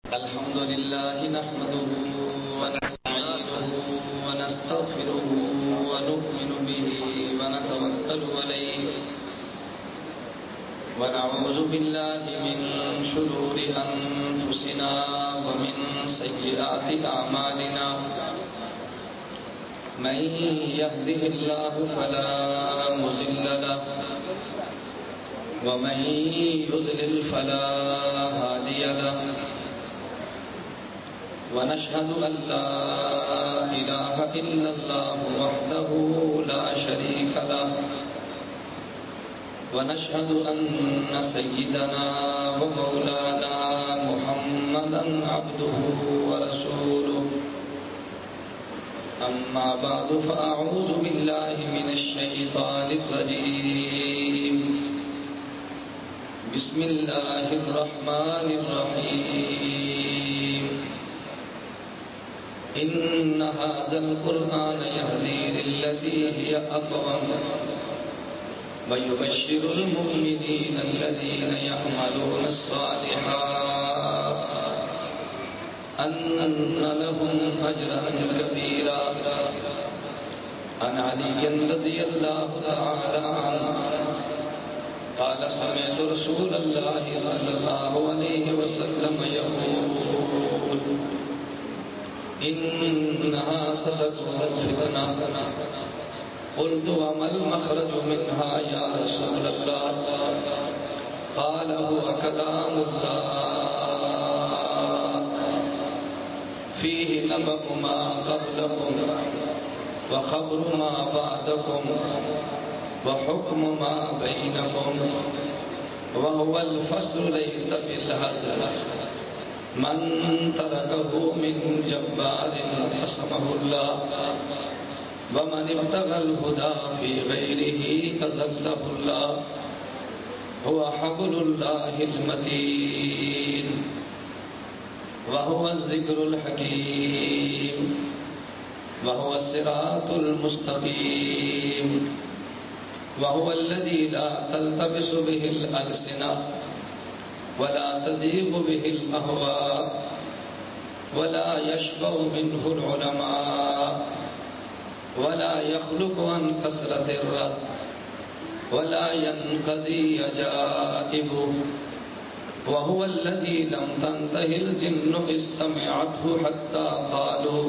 الحمد لله نحمده ونستعينه ونستغفره ونؤمن به ونتوكل عليه ونعوذ بالله من شرور أنفسنا ومن سيئات أعمالنا من يهده الله فلا مضل له ومن يضلل فلا هادي له ونشهد أن لا إله إلا الله وحده لا شريك له ونشهد أن سيدنا ومولانا محمدا عبده ورسوله أما بعد فأعوذ بالله من الشيطان الرجيم بسم الله الرحمن الرحيم إن هذا القرآن يهدي للتي هي أقوم ويبشر المؤمنين الذين يعملون الصالحات أن لهم أجرا كبيرا عن علي رضي الله تعالى عنه قال سمعت رسول الله صلى الله عليه وسلم يقول إنها ستكون فتنة قلت وما المخرج منها يا رسول الله قال هو كلام الله فيه نبأ ما قبلكم وخبر ما بعدكم وحكم ما بينكم وهو الفصل ليس بالهزل من تركه من جبار قسمه الله ومن ابتغى الهدى في غيره أذله الله هو حبل الله المتين وهو الذكر الحكيم وهو الصراط المستقيم وهو الذي لا تلتبس به الألسنة ولا تزيغ به الأهواء ولا يشبع منه العلماء ولا يخلق عن كثرة الرد ولا ينقضي عجائبه وهو الذي لم تنته الجن إذ سمعته حتى قالوا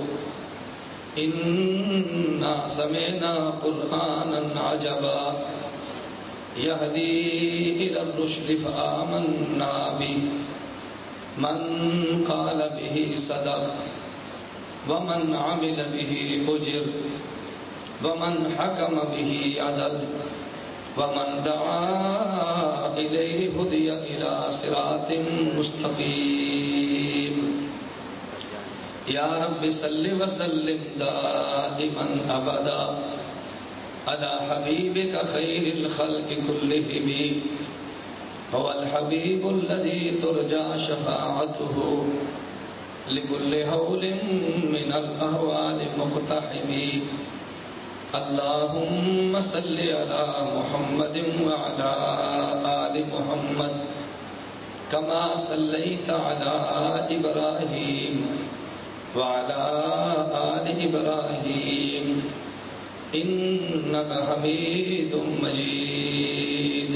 إنا سمعنا قرآنا عجبا يهدي إلى الرشد فآمنا به من قال به صدق ومن عمل به أجر ومن حكم به عدل ومن دعا إليه هدي إلى صراط مستقيم يا رب صل وسلم دائما أبدا على حبيبك خير الخلق كلهم هو الحبيب الذي ترجى شفاعته لكل هول من الأهوال مقتحم اللهم صل على محمد وعلى آل محمد كما صليت على إبراهيم وعلى آل إبراهيم إنك حميد مجيد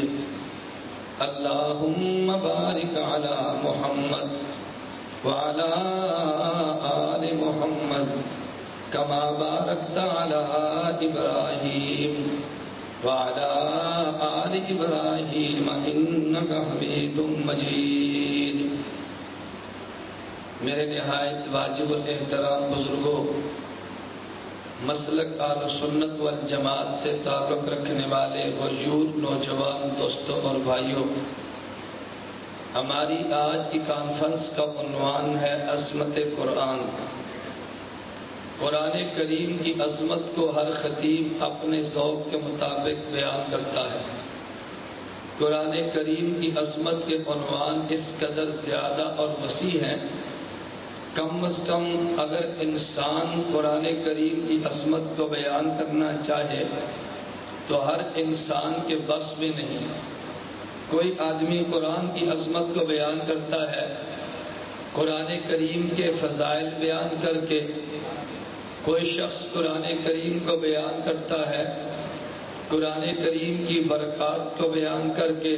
اللهم بارك على محمد وعلى آل محمد كما باركت على إبراهيم وعلى آل إبراهيم إنك حميد مجيد میرے نہایت واجب الاحترام بزرگوں، مسلک اہل سنت والجماعت سے تعلق رکھنے والے غیور نوجوان دوستوں اور بھائیوں، ہماری آج کی کانفرنس کا عنوان ہے عظمت قرآن۔ قرآن کریم کی عظمت کو ہر خطیب اپنے ذوق کے مطابق بیان کرتا ہے۔ قرآن کریم کی عظمت کے عنوان اس قدر زیادہ اور وسیع ہیں، کم از کم اگر انسان قرآن کریم کی عظمت کو بیان کرنا چاہے تو ہر انسان کے بس میں نہیں۔ کوئی آدمی قرآن کی عظمت کو بیان کرتا ہے قرآن کریم کے فضائل بیان کر کے کوئی شخص قرآن کریم کو بیان کرتا ہے، قرآن کریم کی برکات کو بیان کر کے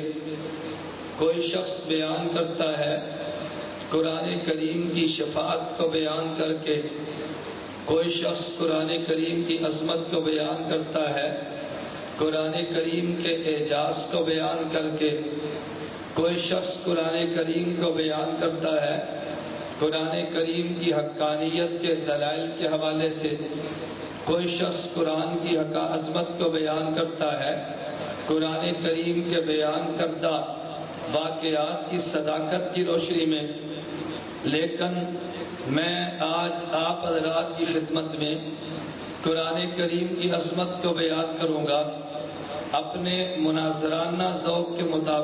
کوئی شخص بیان کرتا ہے، قرآن کریم کی شفاعت کو بیان کر کے کوئی شخص قرآن کریم کی عظمت کو بیان کرتا ہے، قرآن کریم کے اعجاز کو بیان کر کے کوئی شخص قرآن کریم کو بیان کرتا ہے، قرآن کریم کی حقانیت کے دلائل کے حوالے سے کوئی شخص قرآن کی عظمت کو بیان کرتا ہے، قرآن کریم کے بیان کردہ واقعات کی صداقت کی روشنی میں۔ لیکن میں آج آپ حضرات کی خدمت میں قرآن کریم کی عظمت کو بیان کروں گا اپنے مناظرانہ ذوق کے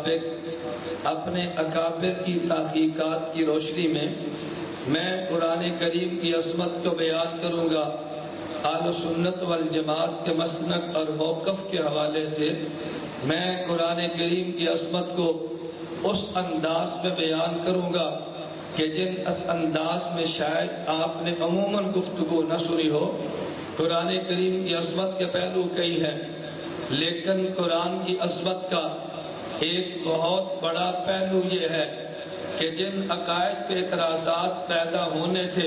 مطابق، اپنے اکابر کی تحقیقات کی روشنی میں میں قرآن کریم کی عظمت کو بیان کروں گا اہل سنت والجماعت کے مسلک اور موقف کے حوالے سے۔ میں قرآن کریم کی عظمت کو اس انداز میں بیان کروں گا کہ جن اس انداز میں شاید آپ نے عموماً گفتگو نہ سنی ہو۔ قرآن کریم کی عظمت کے پہلو کئی ہیں، لیکن قرآن کی عظمت کا ایک بہت بڑا پہلو یہ ہے کہ جن عقائد پہ اعتراضات پیدا ہونے تھے،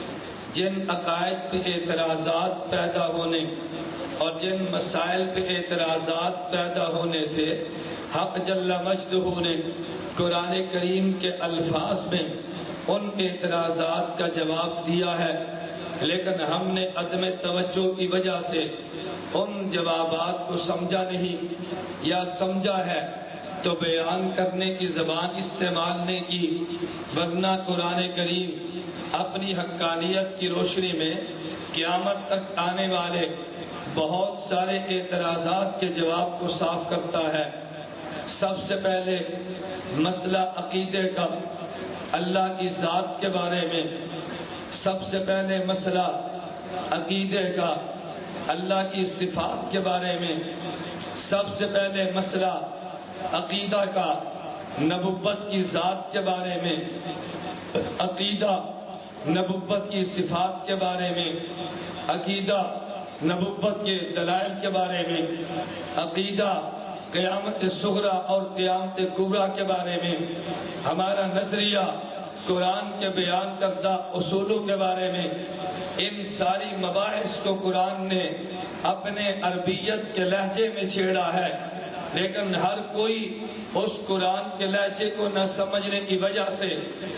جن عقائد پہ اعتراضات پیدا ہونے اور جن مسائل پہ اعتراضات پیدا ہونے تھے، حق جل مجدہ نے قرآن کریم کے الفاظ میں ان اعتراضات کا جواب دیا ہے، لیکن ہم نے عدم توجہ کی وجہ سے ان جوابات کو سمجھا نہیں، یا سمجھا ہے تو بیان کرنے کی زبان استعمال نہیں کی، ورنہ قرآن کریم اپنی حقانیت کی روشنی میں قیامت تک آنے والے بہت سارے اعتراضات کے جواب کو صاف کرتا ہے۔ سب سے پہلے مسئلہ عقیدے کا، اللہ کی ذات کے بارے میں، سب سے پہلے مسئلہ عقیدے کا، اللہ کی صفات کے بارے میں، سب سے پہلے مسئلہ عقیدہ کا، نبوت کی ذات کے بارے میں، عقیدہ نبوت کی صفات کے بارے میں، عقیدہ نبوت کے دلائل کے بارے میں، عقیدہ قیامت صغری اور قیامت کبریٰ کے بارے میں، ہمارا نظریہ قرآن کے بیان کردہ اصولوں کے بارے میں۔ ان ساری مباحث کو قرآن نے اپنے عربیت کے لہجے میں چھیڑا ہے، لیکن ہر کوئی اس قرآن کے لہجے کو نہ سمجھنے کی وجہ سے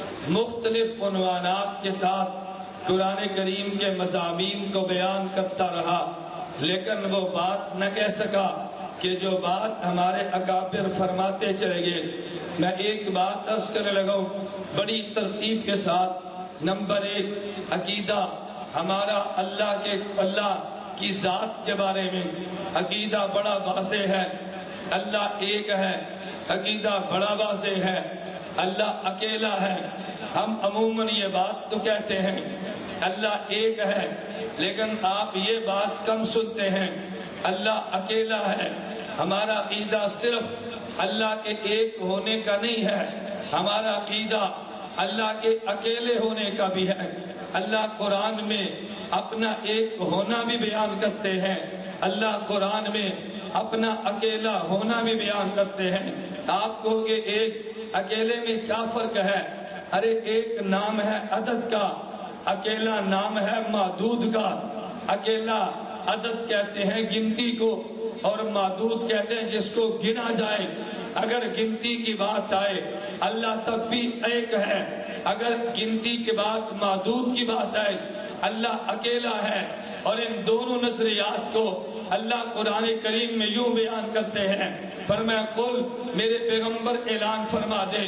مختلف عنوانات کے تحت قرآن کریم کے مضامین کو بیان کرتا رہا، لیکن وہ بات نہ کہہ سکا کہ جو بات ہمارے اکابر فرماتے چلے گئے۔ میں ایک بات عرض کرنے لگا ہوں بڑی ترتیب کے ساتھ۔ نمبر 1، عقیدہ ہمارا اللہ کی ذات کے بارے میں عقیدہ بڑا واضح ہے، اللہ ایک ہے، عقیدہ بڑا واضح ہے، اللہ اکیلا ہے۔ ہم عموماً یہ بات تو کہتے ہیں اللہ ایک ہے، لیکن آپ یہ بات کم سنتے ہیں اللہ اکیلا ہے۔ ہمارا عقیدہ صرف اللہ کے ایک ہونے کا نہیں ہے، ہمارا عقیدہ اللہ کے اکیلے ہونے کا بھی ہے۔ اللہ قرآن میں اپنا ایک ہونا بھی بیان کرتے ہیں، اللہ قرآن میں اپنا اکیلا ہونا بھی بیان کرتے ہیں۔ آپ کہو گے ایک اکیلے میں کیا فرق ہے؟ ارے ایک نام ہے عدد کا، اکیلا نام ہے معدود کا۔ اکیلا عدد کہتے ہیں گنتی کو، اور معدود کہتے ہیں جس کو گنا جائے۔ اگر گنتی کی بات آئے اللہ تب بھی ایک ہے، اگر گنتی کے بعد معدود کی بات آئے اللہ اکیلا ہے۔ اور ان دونوں نظریات کو اللہ قرآن کریم میں یوں بیان کرتے ہیں، فرمایا قل، میرے پیغمبر اعلان فرما دے،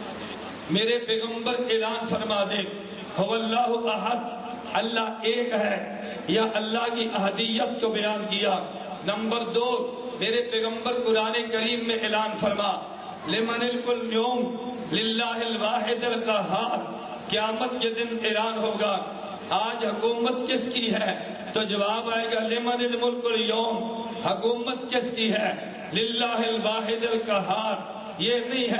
میرے پیغمبر اعلان فرما دے، هو اللہ احد، اللہ ایک ہے، یا اللہ کی احدیت کو بیان کیا۔ نمبر 2، میرے پیغمبر قرآن کریم میں اعلان فرما لمن الملک اليوم للہ الواحد القہار، قیامت کے دن اعلان ہوگا آج حکومت کس کی ہے، تو جواب آئے گا لمن الملک اليوم، حکومت کس کی ہے، للہ الواحد القہار۔ یہ نہیں ہے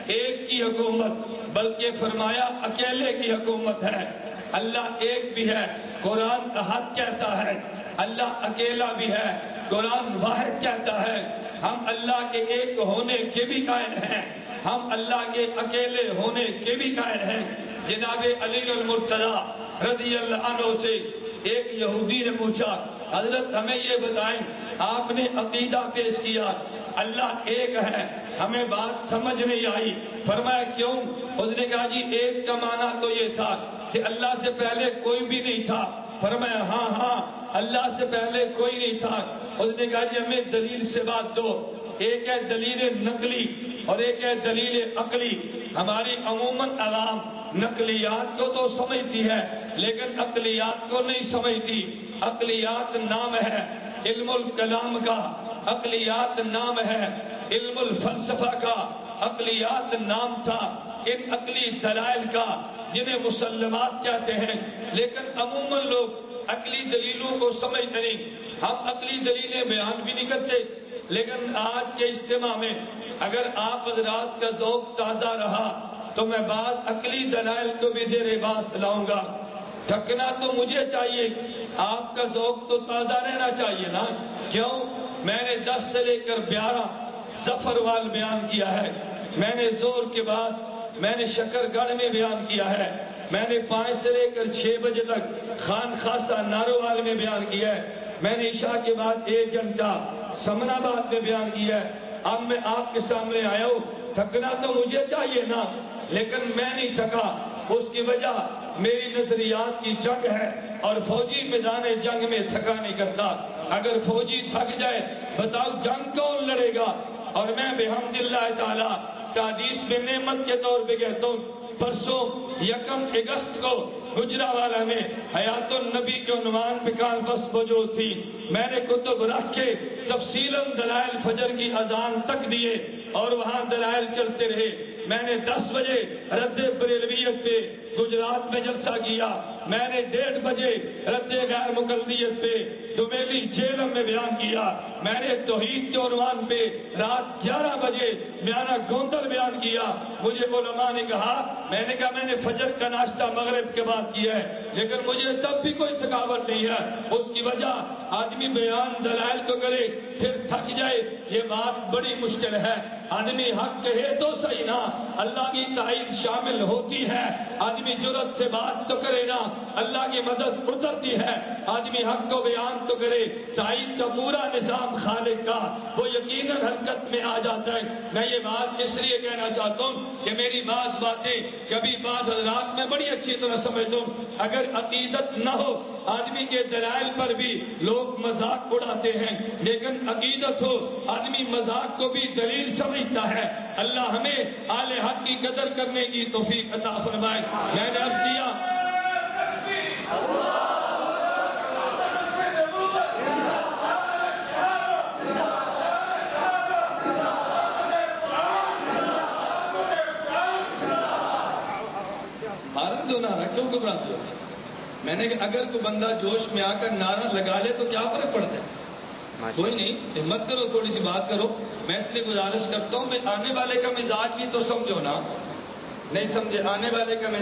ایک کی حکومت، بلکہ فرمایا اکیلے کی حکومت ہے۔ اللہ ایک بھی ہے، قرآن احد کہتا ہے۔ اللہ اکیلا بھی ہے، قرآن واحد کہتا ہے۔ ہم اللہ کے ایک ہونے کے بھی قائل ہیں، ہم اللہ کے اکیلے ہونے کے بھی قائل ہیں۔ جناب علی المرتضی رضی اللہ عنہ سے ایک یہودی نے پوچھا، حضرت ہمیں یہ بتائیں، آپ نے عقیدہ پیش کیا اللہ ایک ہے، ہمیں بات سمجھ نہیں آئی۔ فرمایا کیوں؟ اس نے کہا جی ایک کا معنی تو یہ تھا کہ اللہ سے پہلے کوئی بھی نہیں تھا۔ فرمایا ہاں اللہ سے پہلے کوئی نہیں تھا۔ اس نے کہا جی ہمیں دلیل سے بات دو، ایک ہے دلیل نقلی اور ایک ہے دلیل عقلی۔ ہماری عموماً عوام نقلیات کو تو سمجھتی ہے لیکن عقلیات کو نہیں سمجھتی۔ عقلیات نام ہے علم الکلام کا، عقلیات نام ہے علم الفلسفہ کا، عقلیات نام تھا ان عقلی دلائل کا جنہیں مسلمات کہتے ہیں، لیکن عموماً لوگ عقلی دلیلوں کو سمجھتے نہیں۔ ہم عقلی دلیلیں بیان بھی نہیں کرتے، لیکن آج کے اجتماع میں اگر آپ حضرات کا ذوق تازہ رہا تو میں بعض عقلی دلائل کو بھی زیر باس لاؤں گا۔ تھکنا تو مجھے چاہیے، آپ کا ذوق تو تازہ رہنا چاہیے نا۔ کیوں؟ میں نے 10 سے لے کر 12 ظفر وال بیان کیا ہے، میں نے زور کے بعد میں نے شکر گڑھ میں بیان کیا ہے، میں نے 5 سے لے کر 6 بجے تک خان خاصہ نارووال میں بیان کیا ہے، میں نے عشاء کے بعد 1 گھنٹہ سمن آباد میں بیان کیا ہے۔ اب میں آپ کے سامنے آیا ہوں، تھکنا تو مجھے چاہیے نا، لیکن میں نہیں تھکا۔ اس کی وجہ میری نظریات کی جنگ ہے، اور فوجی میدان جنگ میں تھکا نہیں کرتا۔ اگر فوجی تھک جائے بتاؤ جنگ کون لڑے گا؟ اور میں بحمد اللہ تعالی تحدیث میں نعمت کے طور پہ کہتا ہوں، پرسوں 1 اگست کو گجرانوالہ میں حیات النبی کے عنوان پہ کانفرنس موجود تھی۔ میں نے کتب رکھ کے تفصیلاً دلائل فجر کی اذان تک دیے اور وہاں دلائل چلتے رہے۔ میں نے 10 بجے رد بریلویت پہ گجرات میں جلسہ کیا، میں نے 1:30 بجے رد غیر مقلدیت پہ دومیلی جیلم میں بیان کیا، میں نے توحید کے عنوان پہ رات 11 بجے میانہ گوندل بیان کیا۔ مجھے علماء نے کہا، میں نے کہا میں نے فجر کا ناشتہ مغرب کے بعد کیا ہے، لیکن مجھے تب بھی کوئی تھکاوٹ نہیں ہے۔ اس کی وجہ آدمی بیان دلائل کو کرے پھر تھک جائے، یہ بات بڑی مشکل ہے۔ آدمی حق کہے تو صحیح نا، اللہ کی تائید شامل ہوتی ہے۔ آدمی جرأت سے بات تو کرے نا، اللہ کی مدد اترتی ہے۔ آدمی حق کو بیان تو کرے، تائید کا پورا نظام خالق کا وہ یقیناً حرکت میں آ جاتا ہے۔ میں یہ بات اس لیے کہنا چاہتا ہوں کہ میری بعض باتیں کبھی بعض حضرات میں بڑی اچھی طرح سمجھتا ہوں، اگر عقیدت نہ ہو آدمی کے دلائل پر بھی لوگ مذاق اڑاتے ہیں، لیکن عقیدت ہو آدمی مذاق کو بھی دلیل سمجھتا ہے۔ اللہ ہمیں اہل حق کی قدر کرنے کی توفیق عطا فرمائے۔ میں نے عرض کیا بھارت جو نعرہ کیوں گھبراتے ہو؟ میں نے کہا اگر کوئی بندہ جوش میں آ کر نعرہ لگا لے تو کیا فرق پڑتا ہے؟ کوئی نہیں، ہمت کرو، تھوڑی سی بات کرو۔ میں اس لیے گزارش کرتا ہوں کہ آنے والے کا مزاج بھی تو سمجھو نا، نہیں سمجھے؟ آنے والے کا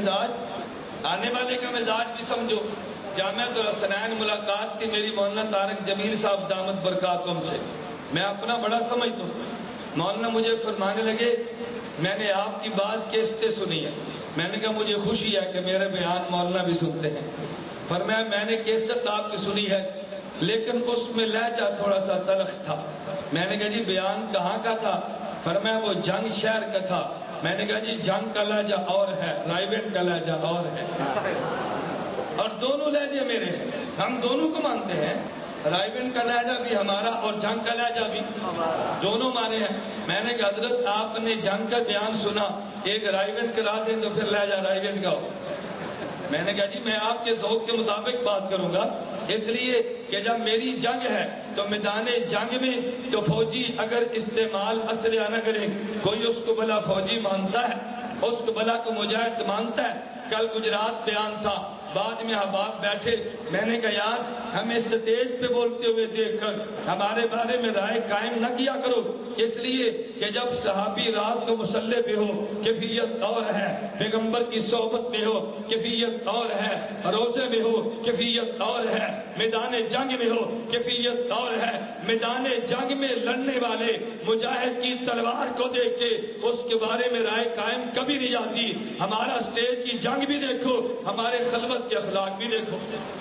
مزاج بھی سمجھو۔ جامعۃ الحسنین ملاقات تھی میری مولانا طارق جمیل صاحب دامت برکاتہم سے، میں اپنا بڑا سمجھتا ہوں۔ مولانا مجھے فرمانے لگے میں نے آپ کی بعض کیسٹیں سنی ہے۔ میں نے کہا مجھے خوشی ہے کہ میرے بیان مولانا بھی سنتے ہیں۔ فرمایا میں نے کیسٹ آپ کی سنی ہے لیکن اس میں لہجہ تھوڑا سا تلخ تھا۔ میں نے کہا جی بیان کہاں کا تھا؟ فرمایا وہ جنگ شہر کا تھا۔ میں نے کہا جی جنگ کا لہجہ اور ہے، رائبن کا لہجہ اور ہے، اور دونوں لہجے میرے ہیں، ہم دونوں کو مانتے ہیں۔ رائبن کا لہجہ بھی ہمارا اور جنگ کا لہجہ بھی دونوں مانے ہیں۔ میں نے کہا حضرت آپ نے جنگ کا بیان سنا، ایک رائبن کرا دیں تو پھر لہجہ رائبن کا ہو۔ میں نے کہا جی میں آپ کے ذوق کے مطابق بات کروں گا، اس لیے کہ جب میری جنگ ہے تو میدان جنگ میں تو فوجی اگر استعمال اسلحہ نہ کرے کوئی اس کو بلا فوجی مانتا ہے، اس کو بلا کو مجاہد مانتا ہے۔ کل گجرات بیان تھا، بعد میں احباب بیٹھے، میں نے کہا یار ہمیں اسٹیج پہ بولتے ہوئے دیکھ کر ہمارے بارے میں رائے قائم نہ کیا کرو، اس لیے کہ جب صحابی رات کو مصلی پہ ہو کیفیت اور ہے، پیغمبر کی صحبت میں ہو کیفیت اور ہے، روزے میں ہو کیفیت اور ہے، میدان جنگ میں ہو کیفیت اور ہے۔ میدان جنگ میں لڑنے والے مجاہد کی تلوار کو دیکھ کے اس کے بارے میں رائے قائم کبھی نہیں جاتی۔ ہمارا اسٹیج کی جنگ بھی دیکھو، ہمارے خلوت کے اخلاق بھی دیکھو۔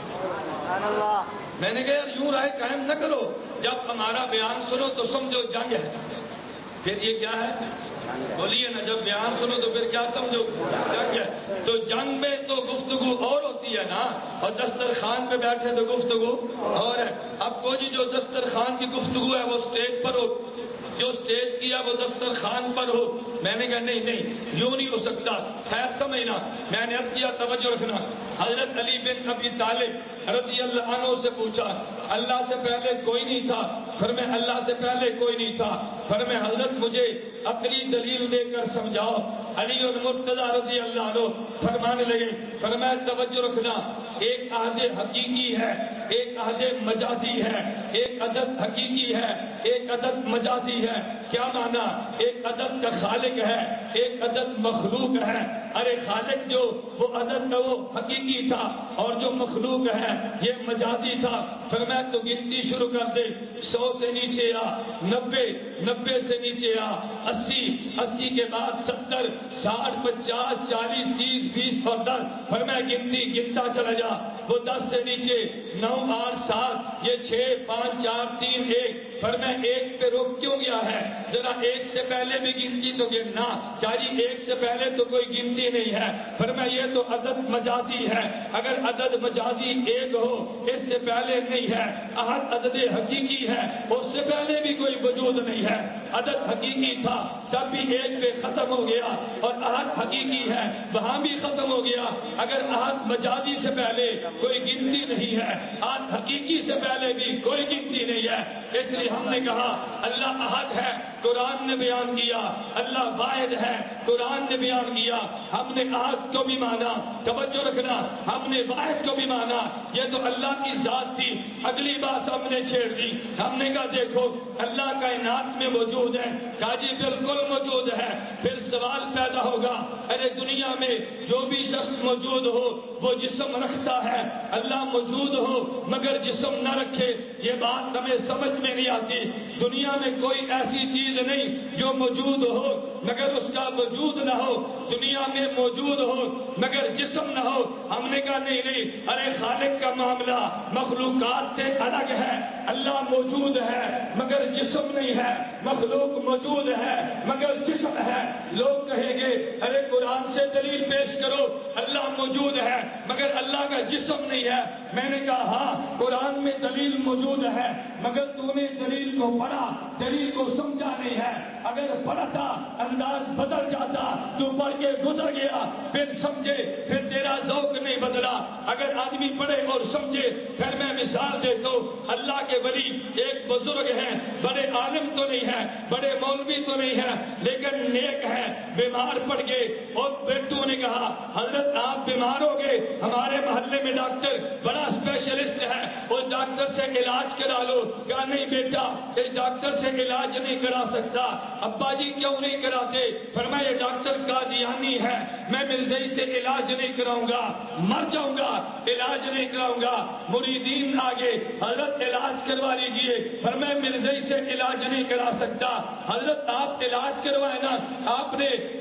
میں نے کہا یار یوں رائے قائم نہ کرو، جب ہمارا بیان سنو تو سمجھو جنگ ہے۔ پھر یہ کیا ہے؟ بولیے نا، جب بیان سنو تو پھر کیا سمجھو؟ جنگ ہے۔ تو جنگ میں تو گفتگو اور ہوتی ہے نا، اور دسترخوان پہ بیٹھے تو گفتگو اور ہے۔ اب کو جی جو دسترخوان کی گفتگو ہے وہ اسٹیج پر ہو، جو اسٹیج کیا وہ دسترخوان پر ہو۔ میں نے کہا نہیں یوں نہیں ہو سکتا۔ خیر سمجھنا، میں نے عرض کیا توجہ رکھنا، حضرت علی بن ابی طالب رضی اللہ عنہ سے پوچھا اللہ سے پہلے کوئی نہیں تھا؟ فرمایا اللہ سے پہلے کوئی نہیں تھا۔ فرمایا حضرت مجھے عقلی دلیل دے کر سمجھاؤ۔ علی المرتضی رضی اللہ عنہ فرمانے لگے، فرمایا توجہ رکھنا، ایک عہد حقیقی ہے، ایک عہد مجازی ہے، ایک عدد حقیقی ہے، ایک عدد مجازی ہے۔ کیا معنی؟ ایک عدد کا خالق ہے، ایک عدد مخلوق ہے۔ ارے خالق جو وہ عدد وہ حقیقی تھا، اور جو مخلوق ہے یہ مجازی تھا۔ فرمایا تو گنتی شروع کر دے، 100 سے نیچے آ، 90 سے نیچے آ، 80 کے بعد 70 60 50 40 30 20 اور 10۔ فرمایا گنتی گنتا چلا جا، وہ 10 سے نیچے 9 8 7 یہ 6 5 4 3 1۔ فرمایا ایک پہ رک کیوں گیا ہے؟ ذرا ایک سے پہلے بھی گنتی تو گننا۔ کیا جی ایک سے پہلے تو کوئی گنتی نہیں ہے؟ فرمایا یہ تو عدد مجازی ہے، اگر عدد مجازی ایک ہو اس سے پہلے نہیں ہے، عہد عدد حقیقی ہے اس سے پہلے بھی کوئی وجود نہیں ہے۔ عدد حقیقی تھا تب بھی ایک پہ ختم ہو گیا، اور عہد حقیقی ہے وہاں بھی ختم ہو گیا۔ اگر عہد مجازی سے پہلے کوئی گنتی نہیں ہے، عہد حقیقی سے پہلے بھی کوئی گنتی نہیں ہے۔ اس لیے ہم نے کہا اللہ احد ہے، قرآن نے بیان کیا، اللہ واحد ہے، قرآن نے بیان کیا۔ ہم نے احد کو بھی مانا، توجہ رکھنا، ہم نے واحد کو بھی مانا، یہ تو اللہ کی ذات تھی۔ اگلی بات ہم نے چھیڑ دی، ہم نے کہا دیکھو اللہ کائنات میں موجود ہے، کہا جی بالکل موجود ہے۔ پھر سوال پیدا ہوگا، ارے دنیا میں جو بھی شخص موجود ہو وہ جسم رکھتا ہے، اللہ موجود ہو مگر جسم نہ رکھے، یہ بات ہمیں سمجھ میں نہیں آتی۔ دنیا میں کوئی ایسی چیز نہیں جو موجود ہو مگر اس کا وجود نہ ہو، دنیا میں موجود ہو مگر جسم نہ ہو۔ ہم نے کہا نہیں، ارے خالق کا معاملہ مخلوقات سے الگ ہے، اللہ موجود ہے مگر جسم نہیں ہے، مخلوق موجود ہے مگر جسم ہے۔ لوگ کہیں گے ارے قرآن سے دلیل پیش کرو، اللہ موجود ہے مگر اللہ کا جسم نہیں ہے۔ میں نے کہا ہاں قرآن میں دلیل موجود ہے مگر تو نے دلیل کو پڑھا، دلیل کو سمجھا نہیں ہے۔ اگر پڑھتا انداز بدل جاتا، تو پڑھ کے گزر گیا پھر سمجھے، پھر تیرا ذوق نہیں بدلا۔ اگر آدمی پڑھے اور سمجھے، پھر میں مثال دیتا ہوں، اللہ کے ولی ایک بزرگ ہیں، بڑے عالم تو نہیں ہے، بڑے مولوی تو نہیں ہے لیکن نیک ہے، بیمار پڑ گئے اور بیٹوں نے کہا حضرت آپ بیمار ہو گئے، ہمارے محلے میں ڈاکٹر بڑا اسپیشلسٹ ہے، اس ڈاکٹر سے علاج کرا لو۔ کہا نہیں بیٹا اس ڈاکٹر سے علاج نہیں کرا سکتا۔ ابا جی کیوں نہیں کراتے؟ فرمایا یہ ڈاکٹر قادیانی ہے، میں مرزائی سے علاج نہیں کراؤں گا، مر جاؤں گا، علاج نہیں کراؤں گا۔ مریدین آگے حضرت علاج کروا لیجئے، فرمایا مرزائی سے علاج نہیں کرا سکتا۔ حضرت آپ علاج کروائے نا، آپ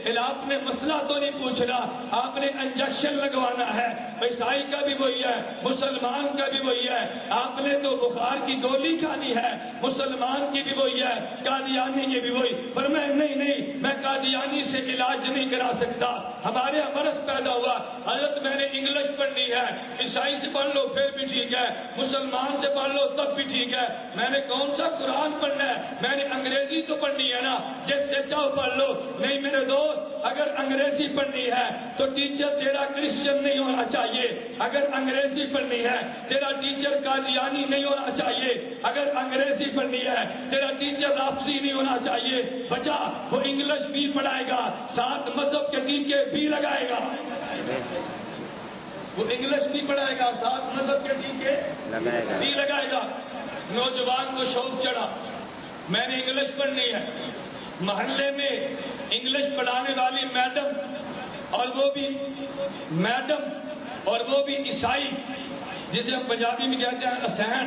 نے مسئلہ تو نہیں پوچھنا، آپ نے انجیکشن لگوانا ہے۔ عیسائی کا بھی وہی ہے، مسلمان کا بھی وہی ہے، آپ نے تو بخار کی گولی کھانی ہے، مسلمان کی بھی وہی ہے، قادیانی کی بھی وہی۔ پر میں نہیں، میں قادیانی سے علاج نہیں کرا سکتا۔ ہمارے یہاں مرض پیدا ہوا، حضرت میں نے انگلش پڑھنی ہے، عیسائی سے پڑھ لو پھر بھی ٹھیک ہے، مسلمان سے پڑھ لو تب بھی ٹھیک ہے، میں نے کون سا قرآن پڑھنا ہے؟ میں نے انگریزی تو پڑھنی ہے نا، جس سے چاہو پڑھ لو۔ نہیں میرے دوست، اگر انگریزی پڑھنی ہے تو ٹیچر تیرا کرسچن نہیں ہونا چاہیے، اگر انگریزی پڑھنی ہے تیرا ٹیچر قادیانی نہیں ہونا چاہیے، اگر انگریزی پڑھنی ہے تیرا ٹیچر رافضی نہیں ہونا چاہیے۔ بچہ وہ انگلش بھی پڑھائے گا، ساتھ مذہب کے ٹیکے بھی لگائے گا۔ وہ انگلش بھی پڑھائے گا، ساتھ مذہب کے ٹیکے بھی لگائے گا۔ نوجوان کو شوق چڑھا میں نے انگلش پڑھنی ہے، محلے میں انگلش پڑھانے والی میڈم، اور وہ بھی عیسائی، جسے ہم پنجابی میں کہتے ہیں اسہن،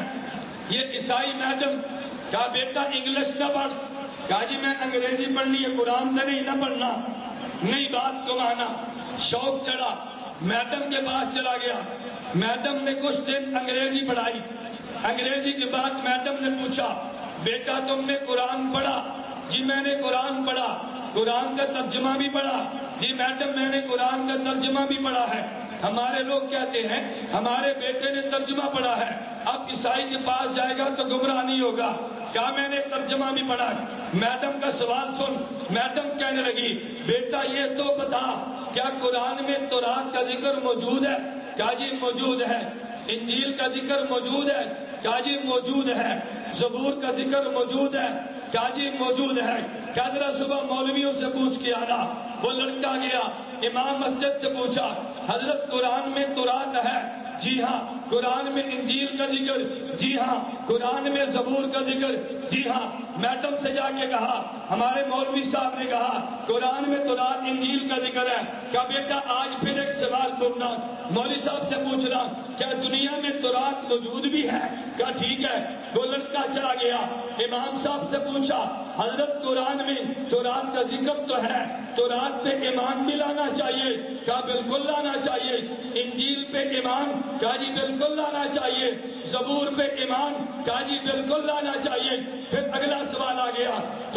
یہ عیسائی میڈم۔ کہا بیٹا انگلش نہ پڑھ، کہا جی میں انگریزی پڑھنی ہے، قرآن تو نہیں نہ پڑھنا، نہیں بات کو مانا، شوق چڑھا میڈم کے پاس چلا گیا۔ میڈم نے کچھ دن انگریزی پڑھائی، انگریزی کے بعد میڈم نے پوچھا بیٹا تم نے قرآن پڑھا؟ جی میں نے قرآن پڑھا۔ قرآن کا ترجمہ بھی پڑھا؟ جی میڈم میں نے قرآن کا ترجمہ بھی پڑھا ہے۔ ہمارے لوگ کہتے ہیں ہمارے بیٹے نے ترجمہ پڑھا ہے، اب عیسائی کے پاس جائے گا تو گمراہ نہیں ہوگا۔ کہا میں نے ترجمہ بھی پڑھا ہے۔ میڈم کا سوال سن، میڈم کہنے لگی بیٹا یہ تو بتا کیا قرآن میں تورات کا ذکر موجود ہے؟ کہا جی موجود ہے۔ انجیل کا ذکر موجود ہے؟ کہا جی موجود ہے۔ زبور کا ذکر موجود ہے؟ کہا جی موجود ہے۔ کہا ذرا صبح مولویوں سے پوچھ کے آنا۔ وہ لڑکا گیا، امام مسجد سے پوچھا حضرت قرآن میں تورات ہے؟ جی ہاں۔ قرآن میں انجیل کا ذکر؟ جی ہاں۔ قرآن میں زبور کا ذکر؟ جی ہاں۔ میڈم سے جا کے کہا، ہمارے مولوی صاحب نے کہا قرآن میں تورات انجیل کا ذکر ہے۔ کہا بیٹا آج پھر ایک سوال کرنا، مولوی صاحب سے پوچھنا کیا دنیا میں تورات موجود بھی ہے؟ کہا ٹھیک ہے۔ وہ لڑکا چلا گیا، امام صاحب سے پوچھا حضرت قرآن میں تورات کا ذکر تو ہے، تورات پہ ایمان بھی لانا چاہیے؟ کہا بالکل لانا چاہیے۔ انجیل پہ ایمان؟ کہا جی بالکل لانا چاہیے۔ زبور پہ ایمان؟ کہا جی بالکل لانا چاہیے۔ پھر اگلا سوال آ گیا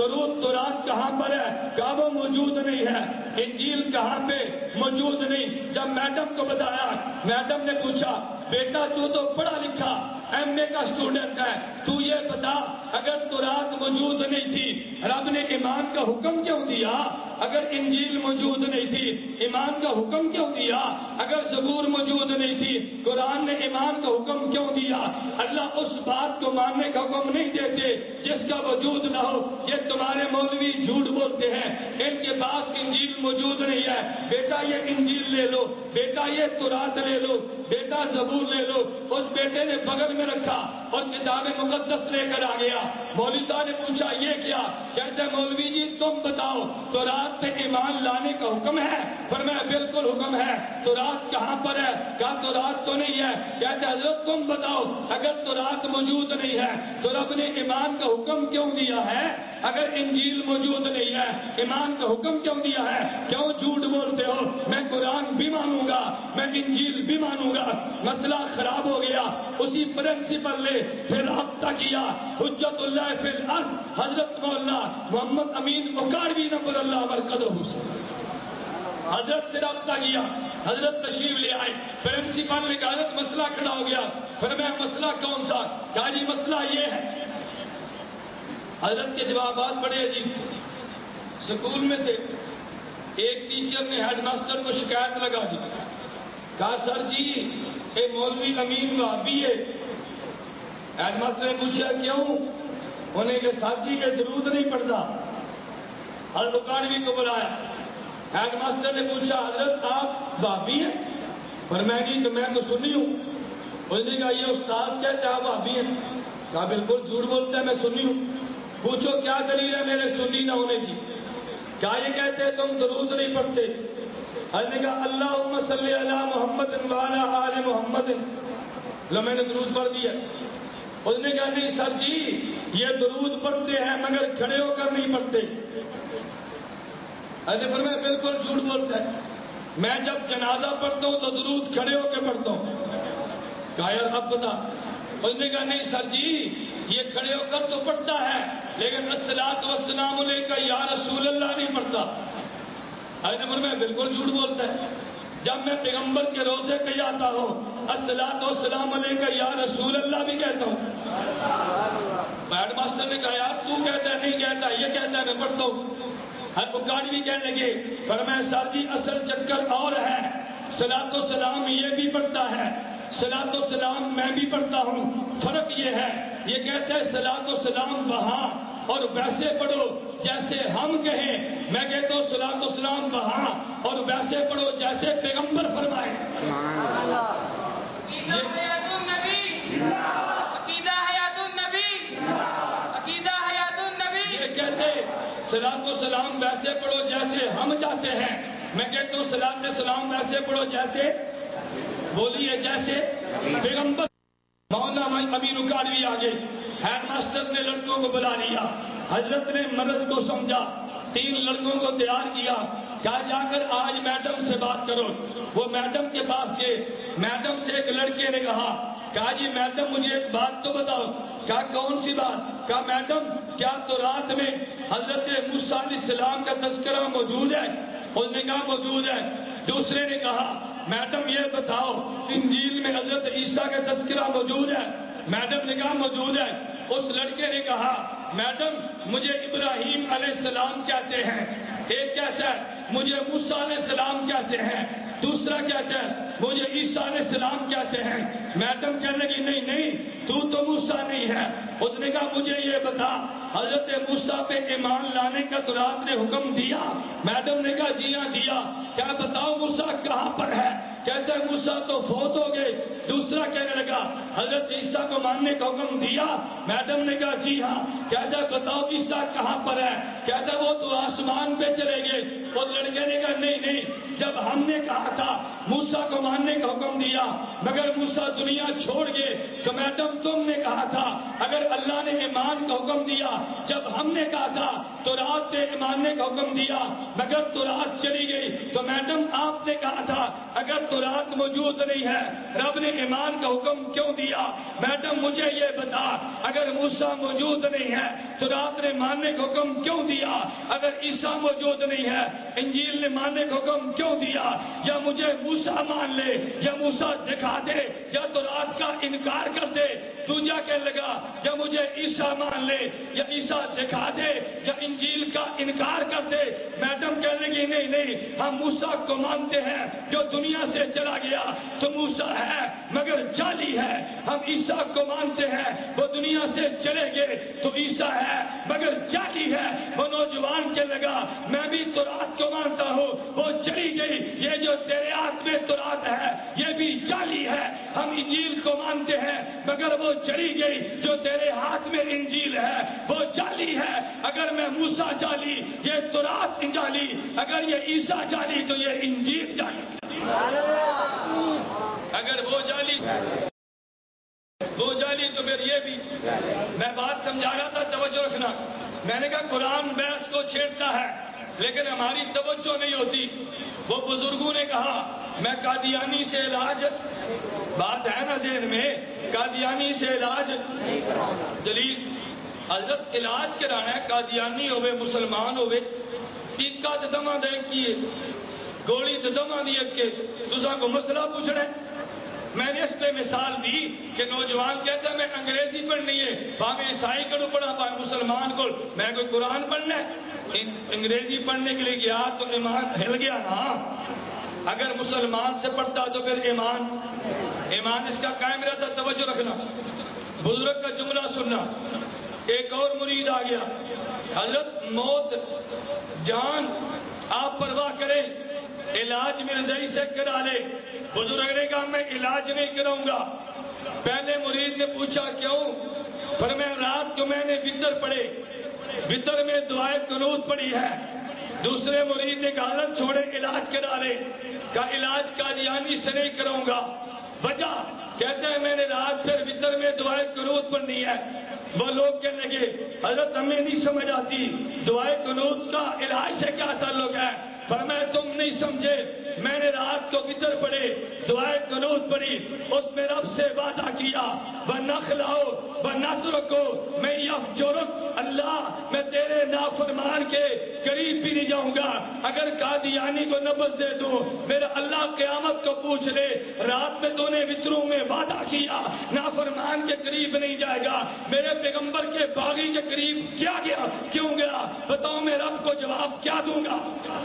تورات کہاں پر ہے؟ کہا وہ موجود نہیں ہے۔ انجیل کہاں پہ؟ موجود نہیں۔ جب میڈم کو بتایا، میڈم نے پوچھا بیٹا تو پڑھا لکھا ایم اے کا اسٹوڈنٹ ہے، تو یہ بتا اگر تورات موجود نہیں تھی رب نے ایمان کا حکم کیوں دیا؟ اگر انجیل موجود نہیں تھی ایمان کا حکم کیوں دیا؟ اگر زبور موجود نہیں تھی قرآن نے ایمان کا حکم کیوں دیا؟ اللہ اس بات کو ماننے کا حکم نہیں دیتے جس کا وجود نہ ہو۔ یہ تمہارے مولوی جھوٹ بولتے ہیں، ان کے پاس انجیل موجود نہیں ہے۔ بیٹا یہ انجیل لے لو، بیٹا یہ تورات لے لو، بیٹا زبور لے لو۔ اس بیٹے نے بغل میں رکھا اور کتاب مقدس لے کر آ گیا۔ مولوی صاحب نے پوچھا یہ کیا؟ کہتے ہیں مولوی جی تم بتاؤ تورات پہ ایمان لانے کا حکم ہے؟ فرمایا بالکل حکم ہے۔ تورات کہاں پر ہے؟ کہا تورات تو نہیں ہے۔ کہتے حضرت تم بتاؤ اگر تورات موجود نہیں ہے تو رب نے ایمان کا حکم کیوں دیا ہے؟ اگر انجیل موجود نہیں ہے ایمان کا حکم کیوں دیا ہے؟ کیوں جھوٹ بولتے ہو؟ میں قرآن بھی مانوں گا، میں انجیل بھی مانوں گا۔ مسئلہ خراب ہو گیا، اسی پرنسپل نے پھر رابطہ کیا حجت اللہ فی الارض حضرت مولانا محمد امین اکاڑوی نور اللہ مرکزہ سے حضرت سے رابطہ کیا، حضرت تشریف لے آئے۔ پرنسپل نے کہا حضرت مسئلہ کھڑا ہو گیا۔ فرمایا مسئلہ کون سا؟ کہا جی مسئلہ یہ ہے۔ حضرت کے جوابات بڑے عجیب تھے۔ سکول میں تھے، ایک ٹیچر نے ہیڈ ماسٹر کو شکایت لگا دی، کہا سر جی اے مولوی امین وہابی ہے۔ ہیڈ ماسٹر نے پوچھا کیوں؟ انہیں کہ سر جی یہ درود نہیں پڑھتا۔ حضرت اکاڑوی کو بلایا، ہیڈ ماسٹر نے پوچھا حضرت آپ وہابی ہیں؟ فرمایا نہیں کہ میں تو سنی ہوں۔ اس نے کہا یہ استاد کہتے ہیں آپ وہابی ہیں؟ کہا بالکل جھوٹ بولتا ہے، میں سنی ہوں۔ پوچھو کیا دلیل ہے میرے سنی نہ ہونے کی؟ کیا یہ کہتے ہیں تم درود نہیں پڑھتے؟ حضرت نے کہا اللہم صلی علی محمد وعلی آل محمد، لو میں نے درود پڑھ دیا۔ اس نے کہا نہیں سر جی یہ درود پڑھتے ہیں مگر کھڑے ہو کر نہیں پڑھتے۔ حضرت نے فرمایا بالکل جھوٹ بولتا ہے، میں جب جنازہ پڑھتا ہوں تو درود کھڑے ہو کے پڑھتا ہوں۔ کہا یار اب بتا۔ اس نے کہا نہیں سر جی یہ کھڑے ہو کر تو پڑھتا ہے لیکن الصلاۃ والسلام علیکہ یا رسول اللہ نہیں پڑھتا۔ حضرت نے فرمایا بالکل جھوٹ بولتا ہے، جب میں پیغمبر کے روزے پہ جاتا ہوں الصلاۃ والسلام علیکہ یا رسول اللہ بھی کہتا ہوں۔ ہیڈ ماسٹر نے کہا یار تو کہتا ہے نہیں کہتا، یہ کہتا ہے میں پڑھتا ہوں۔ حضرت اکاڑوی کہنے لگے، فرمایا سر جی اصل چکر اور ہے، صلاۃ و سلام یہ بھی پڑھتا ہے، صلاۃ و سلام میں بھی پڑھتا ہوں، فرق یہ ہے یہ کہتا ہے صلاۃ و سلام وہاں اور ویسے پڑھو جیسے ہم کہیں، میں کہتا ہوں صلاۃ و سلام وہاں اور ویسے پڑھو جیسے پیغمبر فرمائے۔ صلاۃ و سلام ویسے پڑھو جیسے ہم چاہتے ہیں. میں کہتا ہوں صلاۃ و سلام ویسے پڑھو جیسے، بولیے جیسے پیغمبر. مولانا امین اکاڑوی آگے، ہیڈ ماسٹر نے لڑکوں کو بلا لیا. حضرت نے مرض کو سمجھا، 3 لڑکوں کو تیار کیا، کہا جا کر آج میڈم سے بات کرو. وہ میڈم کے پاس گئے. میڈم سے ایک لڑکے نے کہا جی میڈم مجھے ایک بات تو بتاؤ. کہا کون سی بات؟ کہا میڈم کیا تورات میں حضرت موسیٰ علیہ السلام کا تذکرہ موجود ہے؟ اس نے کہا موجود ہے. دوسرے نے کہا میڈم یہ بتاؤ انجیل میں حضرت عیسیٰ کا تذکرہ موجود ہے؟ میڈم نے کہا موجود ہے. اس لڑکے نے کہا میڈم مجھے ابراہیم علیہ السلام کہتے ہیں. ایک کہتا ہے مجھے موسیٰ علیہ السلام کہتے ہیں، دوسرا کہتا ہے مجھے عیسیٰ علیہ السلام کہتے ہیں. میڈم کہنے لگی نہیں تو موسیٰ نہیں ہے. اس نے کہا مجھے یہ بتا حضرت موسیٰ پہ ایمان لانے کا تورات نے حکم دیا؟ میڈم نے کہا جی ہاں دیا. کیا بتاؤ موسیٰ کہاں پر ہے؟ کہتا ہے موسیٰ تو فوت ہو گئے. دوسرا کہنے لگا حضرت عیسیٰ کو ماننے کا حکم دیا؟ میڈم نے کہا جی ہاں. کہتا ہے بتاؤ عیسیٰ کہاں پر ہے؟ کہتا ہے وہ تو آسمان پہ چلے گئے. اور لڑکے نے کہا نہیں جب ہم نے کہا تھا موسیٰ کو ماننے کا حکم دیا مگر موسیٰ دنیا چھوڑ گئے، تو میڈم تم نے کہا تھا اگر اللہ نے ایمان کا حکم دیا، جب ہم نے کہا تھا تورات نے ماننے کا حکم دیا مگر تورات چلی گئی، تو میڈم آپ نے کہا تھا اگر تورات موجود نہیں ہے رب نے ایمان کا حکم کیوں دیا؟ میڈم مجھے یہ بتا اگر موسیٰ موجود نہیں ہے تورات نے ماننے کا حکم کیوں دیا؟ اگر عیسیٰ موجود نہیں ہے انجیل نے ماننے کا حکم کیوں دیا؟ یا مجھے موسیٰ مان لے یا موسیٰ دکھا دے یا تورات کا انکار کر دے. دوجا کہنے لگا یا مجھے عیسیٰ مان لے یا عیسیٰ دکھا دے یا انجیل کا انکار کر دے. میڈم کہنے لگی نہیں ہم موسیٰ کو مانتے ہیں جو دنیا سے چلا گیا تو موسیٰ ہے مگر جعلی ہے. ہم عیسیٰ کو مانتے ہیں وہ دنیا سے چلے گئے تو عیسیٰ ہے مگر جعلی ہے. وہ نوجوان کہنے لگا میں بھی تورات کو مانتا ہوں وہ چلی گئی، یہ جو تیرے ہاتھ میں تورات ہے یہ بھی جعلی ہے. ہم انجیل کو مانتے ہیں مگر وہ چلی گئی، جو تیرے ہاتھ میں انجیل ہے وہ جعلی ہے. اگر میں موسیٰ جعلی یہ تورات جعلی، اگر یہ عیسیٰ جعلی تو یہ انجیل جعلی. اگر وہ جعلی تو پھر یہ بھی. میں بات سمجھا رہا تھا توجہ رکھنا. میں نے کہا قرآن بحث کو چھیڑتا ہے لیکن ہماری توجہ نہیں ہوتی. وہ بزرگوں نے کہا میں قادیانی سے علاج، بات ہے نا ذہن میں، قادیانی سے علاج دلیل حضرت علاج کرانا ہے. قادیانی ہوئے مسلمان ہوئے ٹیکا تو دما دے کی گولی تو دما دی کے تسا کو مسئلہ پوچھنا ہے. میں نے اس پہ مثال دی کہ نوجوان کہتا ہے میں انگریزی پڑھنی ہے، باہر عیسائی کو پڑھا باہر مسلمان کو، میں کوئی قرآن پڑھنا ہے؟ انگریزی پڑھنے کے لیے گیا تو ایمان ہل گیا نا. اگر مسلمان سے پڑھتا تو پھر ایمان اس کا قائم رہتا. توجہ رکھنا، بزرگ کا جملہ سننا. ایک اور مرید آ گیا، حضرت موت جان آپ پرواہ کریں علاج مرزائی سے کرا لے. بزرگ نے کہا میں علاج نہیں کراؤں گا. پہلے مرید نے پوچھا کیوں؟ فرمایا رات کو میں نے وتر پڑھے، وتر میں دعائے قنوت پڑھی ہے. دوسرے مرید نے کہا حضرت چھوڑے علاج کرا لے. کہا علاج قادیانی سے نہیں کراؤں گا. وجہ کہتے ہیں میں نے رات پھر وتر میں دعائے قنوت پڑھنی ہے. وہ لوگ کہنے لگے حضرت ہمیں نہیں سمجھ آتی دعائے قنوت کا علاج سے کیا تعلق ہے. فرمایا تم نہیں سمجھے، میں نے رات کو وتر پڑھے دعائے قنوت پڑھی، اس میں رب سے وعدہ کیا وَنَخْلَعُ وَنَتْرُكُ مَن يَفْجُرُكَ، اللہ میں تیرے نافرمان کے قریب بھی نہیں جاؤں گا. اگر قادیانی کو نبض دے دوں میرا اللہ قیامت کو پوچھ لے رات میں تو نے وتروں میں وعدہ کیا نافرمان کے قریب نہیں جائے گا، میرے پیغمبر کے باغی کے قریب کیا گیا کیوں گیا؟ بتاؤ میں رب کو جواب کیا دوں گا؟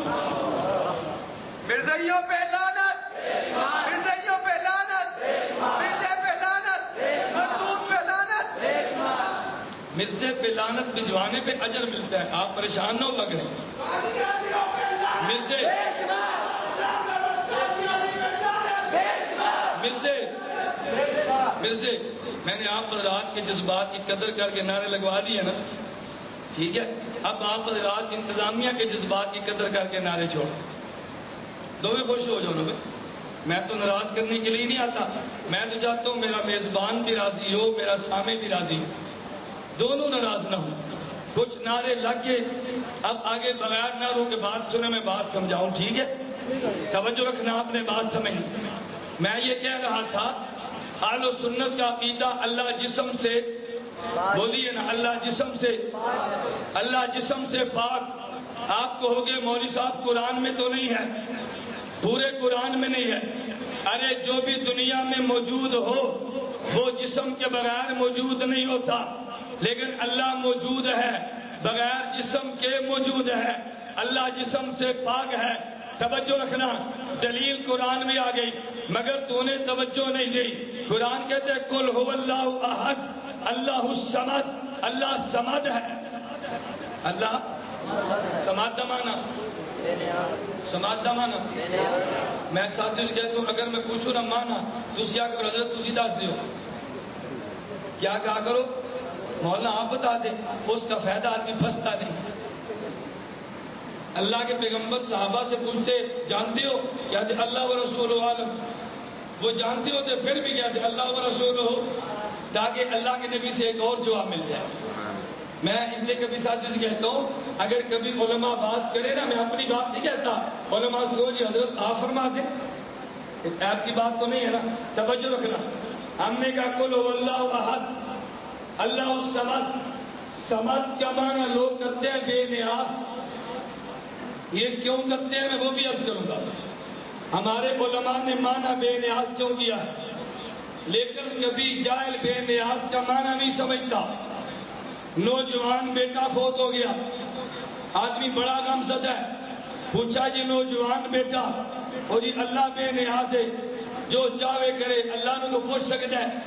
مرزائیوں پہ لعنت، مرزائیوں پہ لعنت، مرزے پہ لعنت، مردود پہ لعنت. مرزے پہ لعنت بھجوانے پہ اجر ملتا ہے. آپ پریشان نہ ہو لگ رہے مرزے میں نے آپ حضرات کے جذبات کی قدر کر کے نعرے لگوا دیے نا. ٹھیک ہے؟ اب آپ حضرات انتظامیہ کے جذبات کی قدر کر کے نعرے چھوڑ دو بھی خوش ہو جاؤ نا بھائی. میں تو ناراض کرنے کے لیے نہیں آتا. میں تو چاہتا ہوں میرا میزبان بھی راضی ہو, میرا سامع بھی راضی ہو, دونوں ناراض نہ ہوں. کچھ نعرے لگ کے اب آگے بغیر نعروں کے بات سنے, میں بات سمجھاؤں. ٹھیک ہے, توجہ رکھنا, آپ نے بات سمجھنی. میں یہ کہہ رہا تھا اہل سنت کا عقیدہ اللہ جسم سے, بولیے نا, اللہ جسم سے, اللہ جسم سے پاک. آپ کہو گے مولوی صاحب قرآن میں تو نہیں ہے, پورے قرآن میں نہیں ہے. ارے جو بھی دنیا میں موجود ہو وہ جسم کے بغیر موجود نہیں ہوتا, لیکن اللہ موجود ہے بغیر جسم کے موجود ہے. اللہ جسم سے پاک ہے. توجہ رکھنا, دلیل قرآن میں آ گئی مگر تو نے توجہ نہیں دی. قرآن کہتے ہیں قل هو اللہ احد اللہ الصمد, اللہ صمد ہے. اللہ صمد دمانا, صمد دمانا. میں ساتھ سے کہتا ہوں اگر میں پوچھوں نا مانا تو کیا کرو حضرت, تسی دس دیو کیا کہا کرو, مولانا آپ بتا دیں. اس کا فائدہ آدمی پھنستا نہیں. اللہ کے پیغمبر صحابہ سے پوچھتے جانتے ہو, کہتے اللہ و رسول عالم. وہ جانتے ہوتے پھر بھی کہتے اللہ و رسول ہو, تاکہ اللہ کے نبی سے ایک اور جواب مل جائے. میں اس لیے کبھی ساتھیوں سے کہتا ہوں اگر کبھی علماء بات کرے نا, میں اپنی بات نہیں کہتا, علماء سے کہو جی حضرت آپ فرما دیں, آپ کی بات تو نہیں ہے نا. توجہ رکھنا, ہم نے کہا قل هو اللہ احد اللہ الصمد. صمد کا معنی لوگ کرتے ہیں بے نیاز. یہ کیوں کرتے ہیں میں وہ بھی عرض کروں گا. ہمارے علماء نے معنی بے نیاز کیوں کیا ہے, لیکن کبھی جاہل بے نیاز کا معنی نہیں سمجھتا. نوجوان بیٹا فوت ہو گیا, آدمی بڑا غمزدہ ہے, پوچھا جی نوجوان بیٹا, اور جی اللہ بے نیاز ہے, جو چاہے کرے, اللہ نے تو پوچھ سکتا ہے.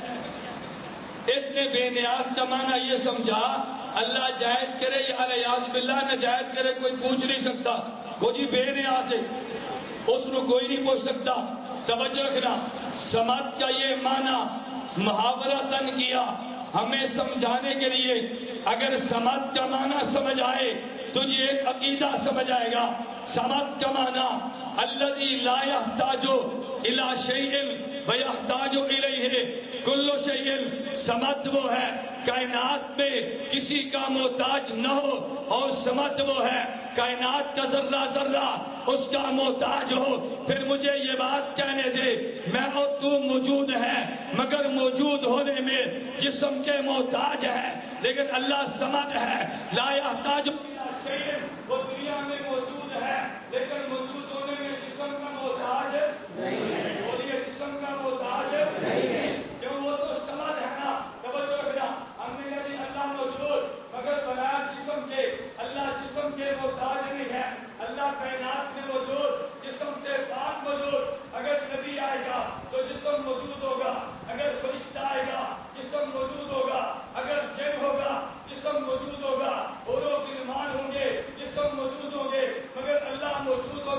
اس نے بے نیاز کا معنی یہ سمجھا اللہ جائز کرے یا الیاذ باللہ نہ جائز کرے کوئی پوچھ نہیں سکتا. وہ جی بے نیاز ہے, اس کو کوئی نہیں پوچھ سکتا. توجہ رکھنا, سماج کا یہ معنی محاورہ تن کیا ہمیں سمجھانے کے لیے. اگر سماج کا معنی سمجھ آئے تجھے ایک عقیدہ سمجھ آئے گا. سماج کا معنی الذی لا یحتاج الی شیء ویحتاج الیہ کل شیء. سمد وہ ہے کائنات میں کسی کا محتاج نہ ہو, اور سمد وہ ہے کائنات کا ذرہ ذرہ اس کا محتاج ہو. پھر مجھے یہ بات کہنے دے, میں اور تو موجود ہے مگر موجود ہونے میں جسم کے محتاج ہے, لیکن اللہ سمد ہے لا یحتاج. وہ دنیا میں موجود ہے لیکن موجود ہونے میں جسم کا محتاج نہیں ہے. بولیے جسم کا محتاج نہیں ہے, کیوں, وہ تو سمد ہے نا. توجہ رکھنا, ہم نے کہا اللہ موجود مگر بغیر جسم کے. اللہ جسم کے محتاج نہیں ہے, اللہ کائنات میں موجود, جسم سے پاک موجود. اگر نبی آئے گا تو جسم موجود ہوگا, اگر فرشتہ آئے گا جسم موجود ہوگا, اگر جن ہوگا جسم موجود ہوگا, اور غلمان ہوں گے جسم موجود ہوں گے, مگر اللہ موجود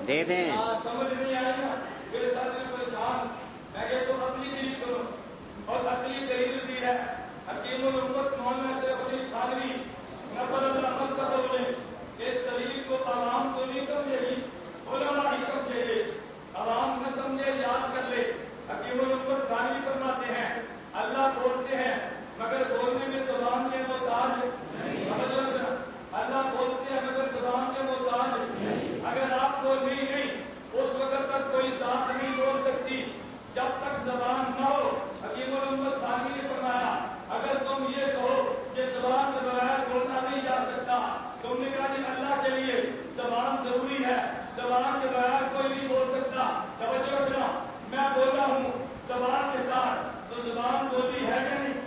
دے دیں. سمجھ نہیں آئی نا میرے ساتھ میں پریشان. میں کہ تو اپنی دلیل سنو اور اپنی دلیل دی ہے حکیم الامت مولانا اشرف علی تھانوی نبر اللہ مقدس نے اس دلیل کو عوام کو نہیں سمجھے گی, علماء ہی سمجھے گے. عوام نہ سمجھے یاد کر لے. حکیم الامت تھانوی فرماتے ہیں اللہ بولتے ہیں مگر بولنے میں زبان کے محتاج نہیں. اللہ بولتے ہیں مگر زبان کے محتاج نہیں. اگر آپ کو نہیں اس وقت تک کوئی ذات نہیں بول سکتی جب تک زبان نہ ہو. حکیم الامت تھانوی نے فرمایا اگر تم یہ کہو کہ زبان کے بغیر بولنا نہیں جا سکتا, تم نے کہا کہ اللہ کے لیے زبان ضروری ہے, زبان کے بغیر کوئی نہیں بول سکتا. توجہ رکھنا, میں بولا ہوں زبان کے ساتھ, تو زبان بولی ہے کہ نہیں؟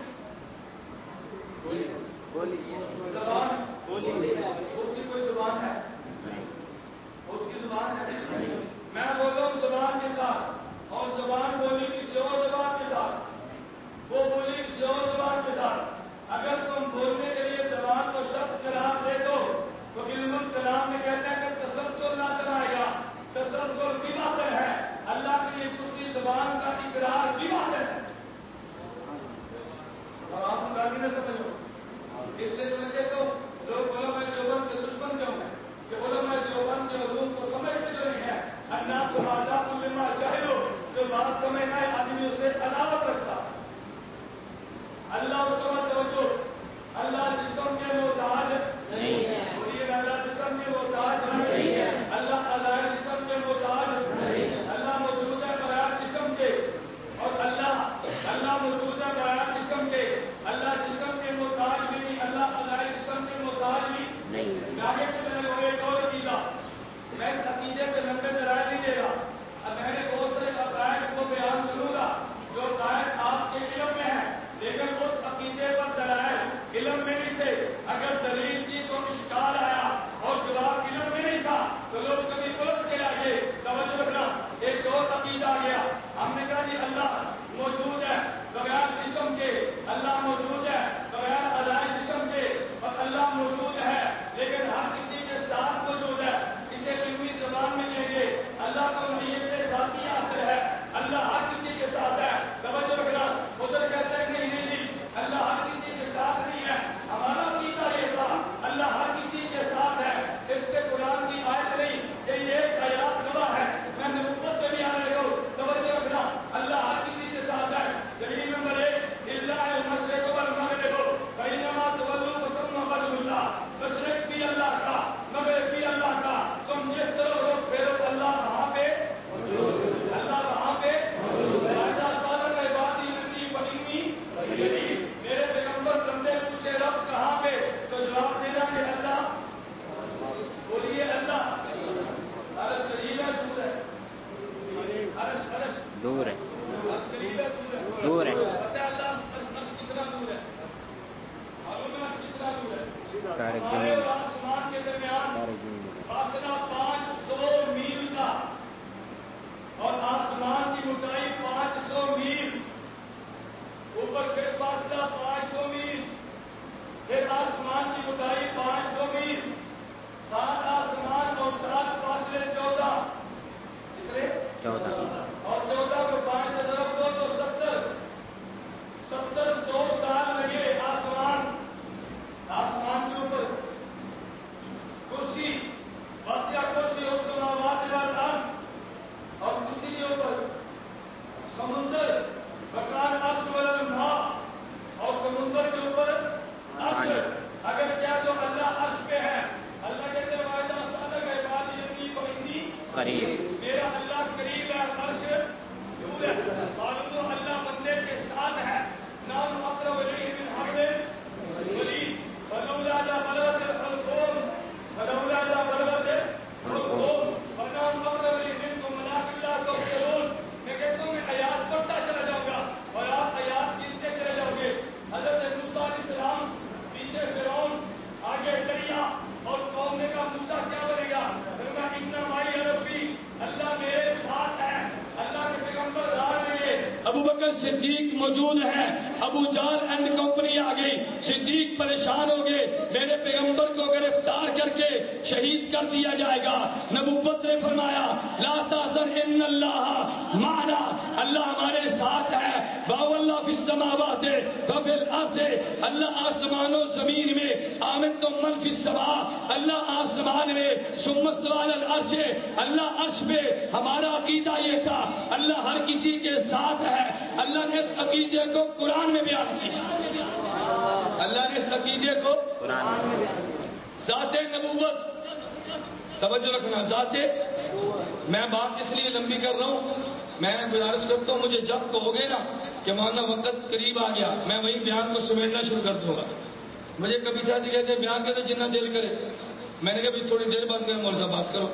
زبان بولی ہے, اس کی کوئی زبان ہے؟ اس کی زبان ہے. میں بول رہا ہوں زبان کے ساتھ, اور زبان بولی کسی اور زبان کے ساتھ, وہ بولی کسی اور زبان کے ساتھ. اگر تم بولنے کے لیے زبان کو شبد قرار دے دو تو علم الکلام میں کہتے ہیں کہ تسلسل نہ چلائے گا. تسلسل بھی باطل ہے, اللہ کے لیے دوسری زبان کا اقرار بھی باطل ہے. اور آپ گالی نہ سمجھو, اس لیے تو میں کہتا ہوں لوگ علماء دیوبند کے دشمن کیوں ہیں کہ علماء دیوبند کے علوم کو سمجھتے جو نہیں ہے. الناس آداب لما جہلوا, جو بات سمجھنا ہے آدمی اسے عداوت رکھتا. اللہ اس سمجھ توجہ, اللہ جسم کے محتاج نہیں ہے. بولیے اللہ جسم کے محتاج نہیں ہے. اللہ بغیر جسم کے محتاج نہیں ہے. اللہ موجود ہے بغیر جسم کے, اور اللہ موجود ہے بغیر جسم کے. اللہ جسم کے محتاج بھی نہیں, اللہ بغیر جسم کے محتاج بھی نہیں. آگے چلے گا ایک اور عقیدہ, میں اس عقیدے پہ لمبے دلائل نہیں دے رہا. اب میں نے بہت سے عقائد کو بیان کروں گا جو عقائد آپ کے علم میں ہے, لیکن اس عقیدے پر دلائل علم میں نہیں تھے. اگر دلیل کی تو اشکال آیا اور جواب علم میں نہیں تھا تو لوگ کبھی الٹ کے آگے. توجہ رکھنا, ایک اور عقیدہ آ گیا. ہم نے کہا جی اللہ موجود ہے بغیر جسم کے, اللہ موجود ہے بغیر ادائے جسم کے, اور اللہ موجود ہے لیکن ہر کسی کے ساتھ موجود ہے. اسے علمی زبان میں کہیں گے اللہ کو نیت ذاتی حاصل ہے, اللہ ہر کسی کے ساتھ ہے. توجہ رکھنا, ادھر کہتے ہیں نہیں اللہ ہر کسی کے ساتھ نہیں ہے. ہمارا عقیدہ یہ تھا اللہ ہر کسی کے ساتھ ہے. اس پہ قرآن کی آیت نہیں کہ یہ ایک آیات گواہ ہے, میں نبوت پہ بھی آ رہے ہوں. توجہ رکھنا, اللہ ہر کسی کے ساتھ ہے. دلیل نمبر 1 اللہ المشرق والمغرب بینما تولوا فثم وجه اللہ. مشرق بھی اللہ کا, مغرب بھی اللہ کا, تم جس طرف رخ پھیرو اللہ وہاں پہ موجود, اللہ وہاں پہ موجود ہے. میرے پیغمبر بندے پوچھے رب کہاں پہ, تو جواب دینا کہ اللہ. بولیے اللہ. عرش قریب ہے دور ہے؟ عرش دور ہے. عرش قریب ہے دور ہے. پتہ ہے اللہ عرش کتنا دور ہے؟ معلوم ہے عرش کتنا دور ہے؟ ہمارے ہمارے اور آسمان کے درمیان فاصلہ 500 میل کا, اور آسمان کی موٹائی 500 میل, اوپر پھر فاصلہ 500 میل, پھر آسمان کی موٹائی 500 میل, 7 آسمان اور 7 فاصلے 14. کتنے؟ 14. اور 14 کو 5 سے ضرب دو تو 100 سال لگے آسمان کے اوپر. کرسی وسیع کرسی اس سماوات والارض, اور کرسی کے اوپر سمندر مکان عرش والماء, اور سمندر کے اوپر عرش. اگر کیا تو اللہ عرش پہ ہے, اللہ کہتے ہیں وعدہ صادق ہے بات یقینی فإنی قریب, میرا اللہ قریب ہے, عرش دور ہے. معلوم ہو اللہ بندے کے ساتھ ہے. نام اقرب الیہ من حبل الورید فلولا اذا بلغت الحلقوم فلولا اذا بلغت الحلقوم فنام اقرب الیہ منکم ولکن لا تبصرون. میں کہتا ہوں میں آیات پڑھتا چلا جاؤں گا اور آپ آیات گنتے چلے جاؤ گے. حضرت موسیٰ علیہ السلام پیچھے فرعون, آگے دریا, اور قوم نے کہا موسیٰ کیا بنے گا؟ فرمایا ان معی ربی, اللہ میرے ساتھ ہے. اللہ کے پیغمبر راہ میں ابو بکر میں صدیق موجود ہیں. ابو جہل اینڈ کمپنی آ گئی, صدیق پریشان ہو گئے, میرے پیغمبر کو گرفتار کر کے شہید کر دیا جائے گا. نبوت نے فرمایا لا تحزن ان اللہ معنا, اللہ ہمارے ساتھ ہے. واللہ فی السماوات وفی الارض, اللہ آسمان و زمین میں. آمنتم من فی السماء, اللہ آسمان میں. ثم استوى علی العرش, اللہ عرش پہ. ہمارا عقیدہ یہ تھا اللہ ہر کسی کے ساتھ ہے. اللہ نے اس عقیدے کو قرآن میں بیان کیا. اللہ نے اس عقیدے کو قرآن میں ذات نبوت, توجہ رکھنا, ذات. میں بات اس لیے لمبی کر رہا ہوں, میں گزارش کرتا ہوں مجھے جب کہو گے نا کہ مولانا وقت قریب آ گیا, میں وہی بیان کو سمیٹنا شروع کر دوں گا. مجھے کبھی ساتھی کہتے ہیں بیان کرتے جتنا دل کرے. میں نے کہا تھوڑی دیر بعد کریں مول صاحب بات کرو.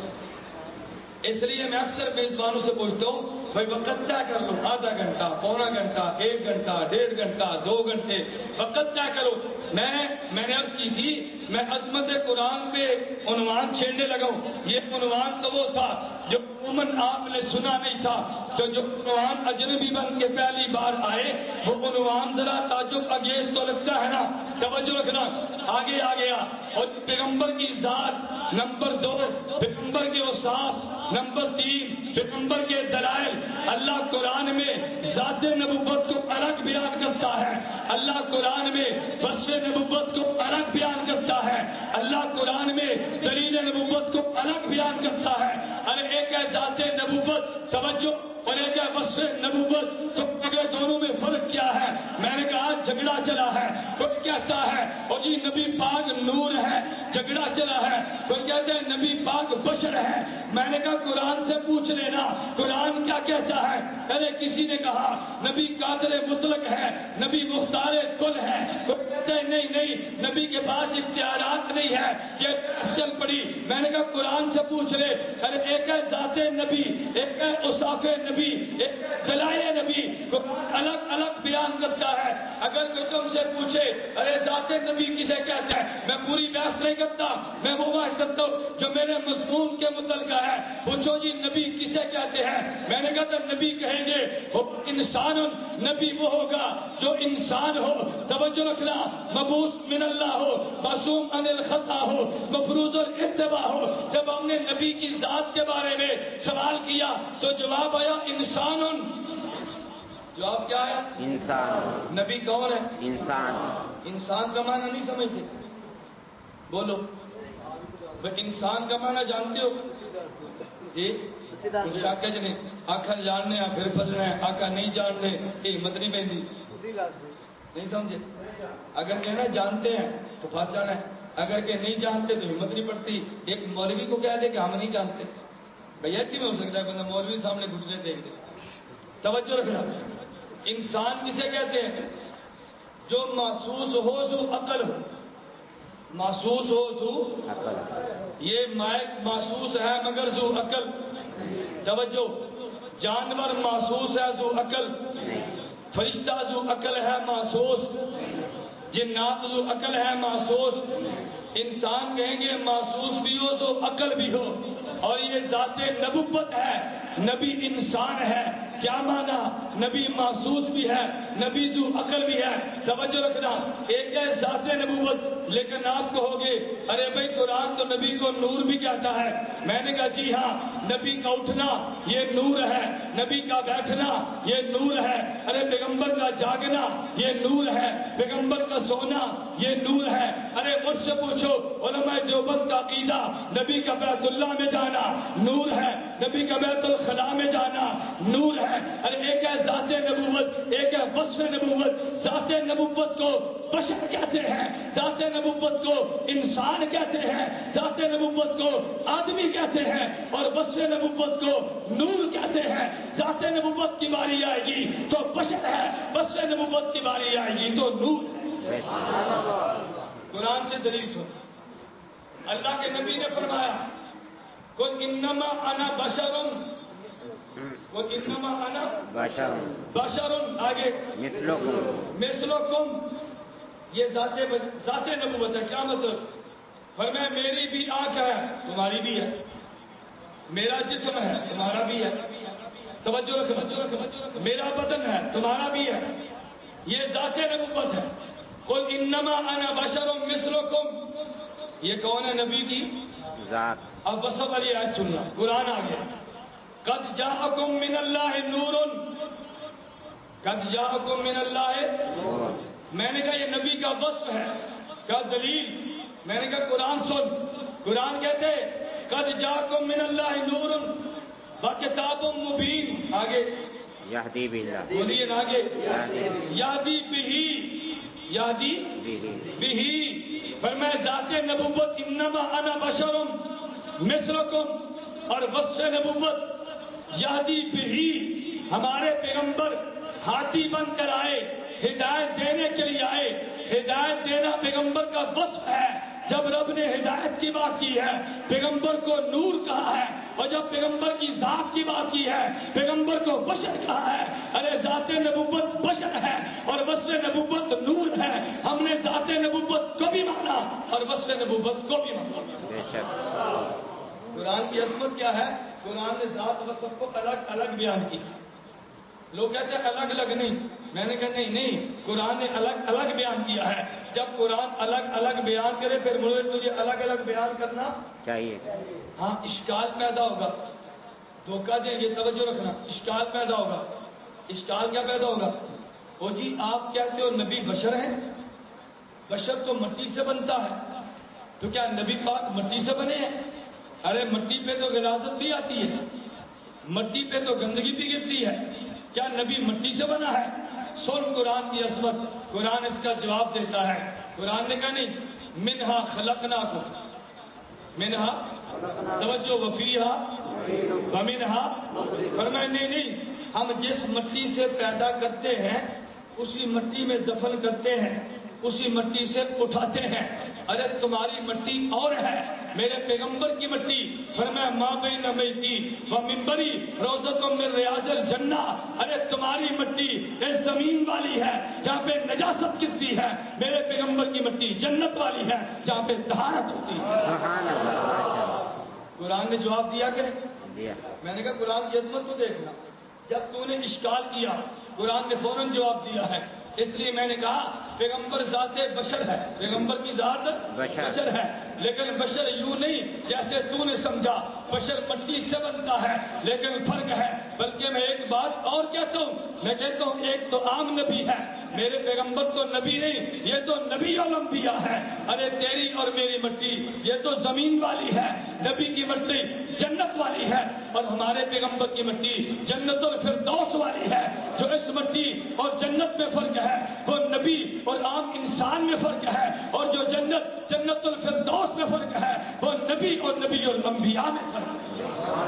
اس لیے میں اکثر میزبانوں سے پوچھتا ہوں بھائی وقت طے کر لو, آدھا گھنٹہ, پونا گھنٹہ, 1 گھنٹہ, 1.5 گھنٹہ, 2 گھنٹے, وقت طے کرو. میں نے عرض کی تھی میں عظمت قرآن پہ عنوان چھیڑنے لگا ہوں. یہ عنوان تو وہ تھا جو عموماً آپ نے سنا نہیں تھا. تو جو عنوان اجنبی بن کے پہلی بار آئے وہ عنوان ذرا تعجب انگیز تو لگتا ہے نا. توجہ رکھنا, آگے آ گیا. اور پیغمبر کی ذات نمبر 2, پیغمبر کے اوصاف نمبر 3, پیغمبر کے دلائل. اللہ قرآن میں ذات نبوت کو الگ بیان کرتا ہے. اللہ قرآن میں وصف نبوت کو الگ بیان کرتا ہے. اللہ قرآن میں دلیل نبوت کو الگ بیان کرتا ہے. ارے ایک ہے ذات نبوت, توجہ, اور ایک ہے وصف نبوت. تو دونوں میں فرق کیا ہے؟ میں نے کہا جھگڑا چلا ہے. کوئی کہتا ہے اور جی نبی پاک نور ہے, جھگڑا چلا ہے. کوئی کہتا ہے نبی پاک بشر ہے. میں نے کہا قرآن سے پوچھ لینا قرآن کیا کہتا ہے. ارے کسی نے کہا نبی قادر مطلق ہے, نبی مختار کل ہے. کوئی کہتا ہے نہیں نبی کے پاس اختیارات نہیں ہے, یہ چل پڑی. میں نے کہا قرآن سے پوچھ لے. ارے ایک ہے ذات نبی, ایک ہے اوصاف نبی, ایک دلائل نبی. قرآن الگ الگ بیان کرتا ہے. اگر کوئی تم سے پوچھے ارے ذات نبی کسے کہتا ہے, میں پوری بحث نہیں کرتا, میں وہ بات کرتا ہوں جو میرے مضمون کے متعلقہ ہے. پوچھو جی نبی کسے کہتے ہیں. میں نے کہا تھا نبی کہیں گے وہ انسان, نبی وہ ہوگا جو انسان ہو. توجہ رکھنا, مبعوث من اللہ ہو, معصوم عن الخطا ہو, مفروض الاتباع ہو. جب ہم نے نبی کی ذات کے بارے میں سوال کیا تو جواب آیا انسان. جواب کیا ہے؟ انسان. نبی کون ہے؟ انسان. انسان کا معنی نہیں سمجھتے؟ بولو بھائی انسان کا معنی جانتے ہو جی؟ شاکج نے آخر جاننے پھر پھسنا ہے, آخر نہیں جاننے یہ ہمت نہیں پہنتی. نہیں سمجھے؟ اگر کہنا جانتے ہیں تو پھنس جانا ہے, اگر کہ نہیں جانتے تو ہمت نہیں پڑتی. ایک مولوی کو کہہ دے کہ ہم نہیں جانتے, بھیا ایسی میں ہو سکتا ہے بندہ مولوی سامنے گھٹنے دیکھ دے. توجہ رکھنا, انسان کسے کہتے ہیں؟ جو محسوس ہو ذو عقل ہو. محسوس ہو ذو عقل. یہ مائک محسوس ہے مگر ذو عقل. توجہ, جانور محسوس ہے ذو عقل, فرشتہ ذو عقل ہے محسوس, جنات ذو عقل ہے محسوس. انسان کہیں گے محسوس بھی ہو ذو عقل بھی ہو. اور یہ ذات نبوت ہے. نبی انسان ہے, کیا مانا؟ نبی محسوس بھی ہے, نبی ذو عقل بھی ہے. توجہ رکھنا, ایک ہے ذات نبوت. لیکن آپ کہو گے ارے بھائی قرآن تو نبی کو نور بھی کہتا ہے. میں نے کہا جی ہاں, نبی کا اٹھنا یہ نور ہے, نبی کا بیٹھنا یہ نور ہے. ارے پیغمبر کا جاگنا یہ نور ہے, پیغمبر کا سونا یہ نور ہے. ارے مجھ سے پوچھو علماء دیوبند کا عقیدہ, نبی کا بیت اللہ میں جانا نور ہے, نبی کا بیت الخلاء میں جانا نور ہے. ارے ایک ہے ذات نبوت, ایک ہے وصف نبوت. ذات نبوت کو بشر کہتے ہیں, ذات نبوت کو انسان کہتے ہیں, ذات نبوت کو آدمی کہتے ہیں, اور وصف نبوت کو نور کہتے ہیں. ذات نبوت کی باری آئے گی تو بشر ہے, وصف نبوت کی باری آئے گی تو نور ہے. قرآن سے دلیل سن. اللہ کے نبی نے فرمایا قل انما انا بشر, قل انما انا بشر, آگے مثلکم. یہ ذات نبوت ہے. کیا مطلب؟ فرمایا میری بھی آنکھ ہے تمہاری بھی ہے, میرا جسم ہے تمہارا بھی ہے, توجہ رکھنا، میرا بدن ہے تمہارا بھی ہے، یہ ذات نبوت ہے. قل انما انا بشر مثلکم، یہ کون ہے؟ نبی کی ذات. اب وصف والی آیت سننا، قرآن آ گیا. قد جاءکم من اللہ نور، قد جاءکم من اللہ، میں نے کہا یہ نبی کا وصف ہے. کیا دلیل؟ میں نے کہا قرآن سن. قرآن کہتے قد جاءکم من اللہ نور وکتاب مبین. آگے یہدی باللہ، بولیے نا آگے. یہدی بہی، یہدی بہی. فرمایا ذات نبوت انما انا بشر مثلکم، اور وصف نبوت یہدی بہی، ہمارے پیغمبر ہاتھی بن کر آئے، ہدایت دینے کے لیے آئے. ہدایت دینا پیغمبر کا وصف ہے. جب رب نے ہدایت کی بات کی ہے پیغمبر کو نور کہا ہے، اور جب پیغمبر کی ذات کی بات کی ہے پیغمبر کو بشر کہا ہے. ارے ذات نبوت بشر ہے اور وصف نبوت نور ہے. ہم نے ذات نبوت کو بھی مانا اور وصف نبوت کو بھی مانا. بے شک. قرآن کی عظمت کیا ہے؟ قرآن نے ذات وصف کو الگ الگ بیان کیا. لوگ کہتے ہیں الگ الگ نہیں، میں نے کہا نہیں، قرآن نے الگ الگ بیان کیا ہے. جب قرآن الگ الگ بیان کرے پھر مجھے تجھے الگ الگ بیان کرنا چاہیے. ہاں اشکال پیدا ہوگا. دھوکہ دیں گے، توجہ رکھنا. اشکال پیدا ہوگا. اشکال کیا پیدا ہوگا؟ او جی آپ کہتے ہو نبی بشر ہیں، بشر تو مٹی سے بنتا ہے، تو کیا نبی پاک مٹی سے بنے ہیں؟ ارے مٹی پہ تو غلاظت بھی آتی ہے، مٹی پہ تو گندگی بھی گرتی ہے، کیا نبی مٹی سے بنا ہے؟ سن قرآن کی عظمت. قرآن اس کا جواب دیتا ہے. قرآن نے کہا نہیں، منہا خلقناکم، منہا توجہ وفیہا ومنہا. فرمایا نہیں، ہم جس مٹی سے پیدا کرتے ہیں اسی مٹی میں دفن کرتے ہیں، اسی مٹی سے اٹھاتے ہیں. ارے تمہاری مٹی اور ہے، میرے پیغمبر کی مٹی. فرمایا ماں بین میتی و منبری روضۃ من ریاض الجنہ. ارے تمہاری مٹی اس زمین والی ہے جہاں پہ نجاست گرتی ہے، میرے پیغمبر کی مٹی جنت والی ہے جہاں پہ طہارت ہوتی ہے. سبحان اللہ. قرآن نے جواب دیا کہ دیا. میں نے کہا قرآن کی عظمت کو دیکھنا. جب تو نے اشکال کیا قرآن نے فوراً جواب دیا ہے. اس لیے میں نے کہا پیغمبر ذات بشر ہے، پیغمبر کی ذات بشر ہے، لیکن بشر یوں نہیں جیسے تو نے سمجھا. بشر مٹی سے بنتا ہے لیکن فرق ہے. بلکہ میں ایک بات اور کہتا ہوں، میں کہتا ہوں ایک تو عام نبی ہے، میرے پیغمبر تو نبی نہیں، یہ تو نبی الانبیاء ہے. ارے تیری اور میری مٹی یہ تو زمین والی ہے، نبی کی مٹی جنت والی ہے، اور ہمارے پیغمبر کی مٹی جنت الفردوس والی ہے. جو اس مٹی اور جنت میں فرق ہے وہ نبی اور عام انسان میں فرق ہے، اور جو جنت الفردوس میں فرق ہے وہ نبی اور نبی الانبیاء میں فرق ہے.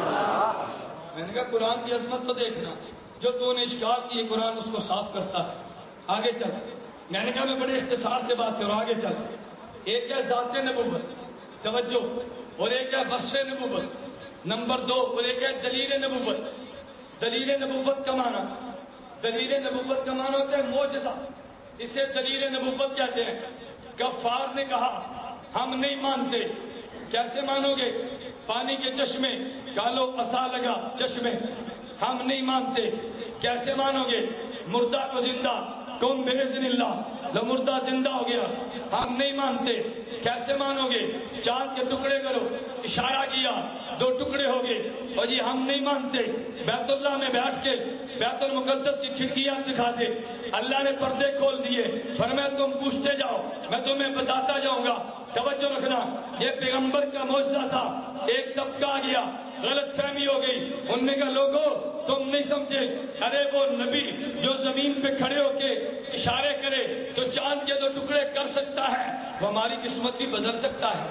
میں نے کہا قرآن کی عظمت تو دیکھنا. جو تو نے اشکال کی قرآن اس کو صاف کرتا ہے. آگے چل. میں نے کہا میں بڑے اختصار سے بات کروں، آگے چل. ایک ہے ذات نبوت، توجہ، اور ایک ہے وصف نبوت. نمبر 2، اور ایک ہے دلیل نبوت. دلیل نبوت کا معنی، دلیل نبوت کا معنی ہوتا ہے معجزہ. اسے دلیل نبوت کہتے ہیں. غفار نے کہا ہم نہیں مانتے. کیسے مانو گے؟ پانی کے چشمے، کالو عصا لگا چشمے، ہم نہیں مانتے. کیسے مانو گے؟ مردہ کو زندہ، کم بِإِذْنِ اللہ، مردہ زندہ ہو گیا، ہم نہیں مانتے. کیسے مانو گے؟ چاند کے ٹکڑے کرو، اشارہ کیا، 2 ٹکڑے ہو گئے. اور یہ ہم نہیں مانتے. بیت اللہ میں بیٹھ کے بیت المقدس کی کھڑکیاں دکھا دے، اللہ نے پردے کھول دیے، فرمایا تم پوچھتے جاؤ میں تمہیں بتاتا جاؤں گا. توجہ رکھنا، یہ پیغمبر کا معجزہ تھا. ایک طبقہ آ گیا، غلط فہمی ہو گئی. انہوں نے کہا لوگوں تم نہیں سمجھے، ارے وہ نبی جو زمین پہ کھڑے ہو کے اشارے کرے تو چاند کے 2 ٹکڑے کر سکتا ہے، وہ ہماری قسمت بھی بدل سکتا ہے.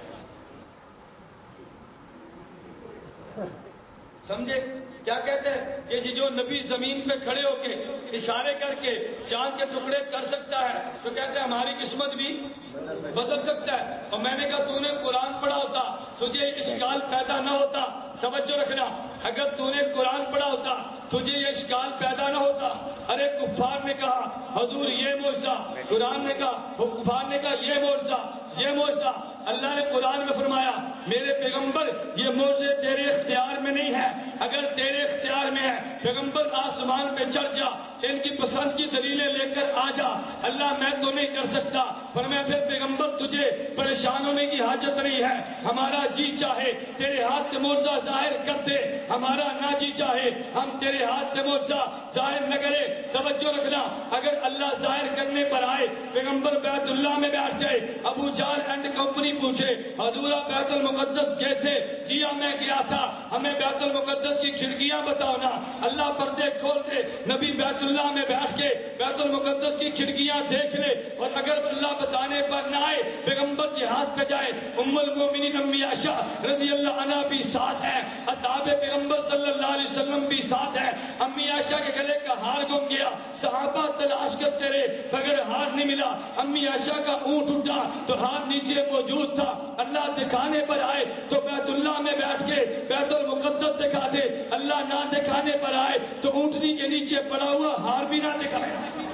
سمجھے کیا کہتے ہیں کہ جی جو نبی زمین پہ کھڑے ہو کے اشارے کر کے چاند کے ٹکڑے کر سکتا ہے تو کہتے ہیں ہماری قسمت بھی بدل سکتا ہے. اور میں نے کہا تو نے قرآن پڑھا ہوتا تجھے اشکال پیدا نہ ہوتا. توجہ رکھنا، اگر تو نے قرآن پڑھا ہوتا تجھے یہ اشکال پیدا نہ ہوتا. ارے کفار نے کہا حضور یہ معجزہ، قرآن نے کہا، کفار نے کہا یہ معجزہ، یہ معجزہ. اللہ نے قرآن میں فرمایا میرے پیغمبر یہ موضوع تیرے اختیار میں نہیں ہے، اگر تیرے اختیار میں ہے پیغمبر آسمان پہ چڑھ جا، ان کی پسند کی دلیلیں لے کر آ جا، اللہ میں تو نہیں کر سکتا۔ فرمایا پھر پیغمبر تجھے پریشان ہونے کی حاجت نہیں ہے، ہمارا جی چاہے تیرے ہاتھ میں معجزہ ظاہر کر دے، ہمارا نہ جی چاہے ہم تیرے ہاتھ میں معجزہ ظاہر نہ کرے۔ توجہ رکھنا، اگر اللہ ظاہر کرنے پر آئے پیغمبر بیت اللہ میں بیٹھ جائے، ابو جہل اینڈ کمپنی پوچھے حضور آپ بیت المقدس گئے تھے؟ جی ہاں میں گیا تھا، ہمیں بیت المقدس کی کھڑکیاں بتاؤ نا، اللہ پردے کھول دے، نبی بیت اللہ میں بیٹھ کے بیت المقدس کی کھڑکیاں دیکھ لے، اور اگر اللہ بتانے پر نہ آئے پیغمبر جہاد پہ جائے۔ ام المومنین امی عائشہ رضی اللہ عنہا بھی ساتھ ہے، اصحاب پیغمبر صلی اللہ علیہ وسلم بھی ساتھ ہے۔ امی عائشہ کے گلے کا ہار گم گیا، صحابہ تلاش کرتے رہے مگر ہار نہیں ملا، امی عائشہ کا اونٹ اٹھا تو ہار نیچے موجود تھا، اللہ دکھانے پر آئے تو بیت اللہ میں بیٹھ کے بیت المقدس دکھا دے، اللہ نہ دکھانے پر آئے تو اونٹنی کے نیچے پڑا ہوا ہار بھی نہ دکھائے۔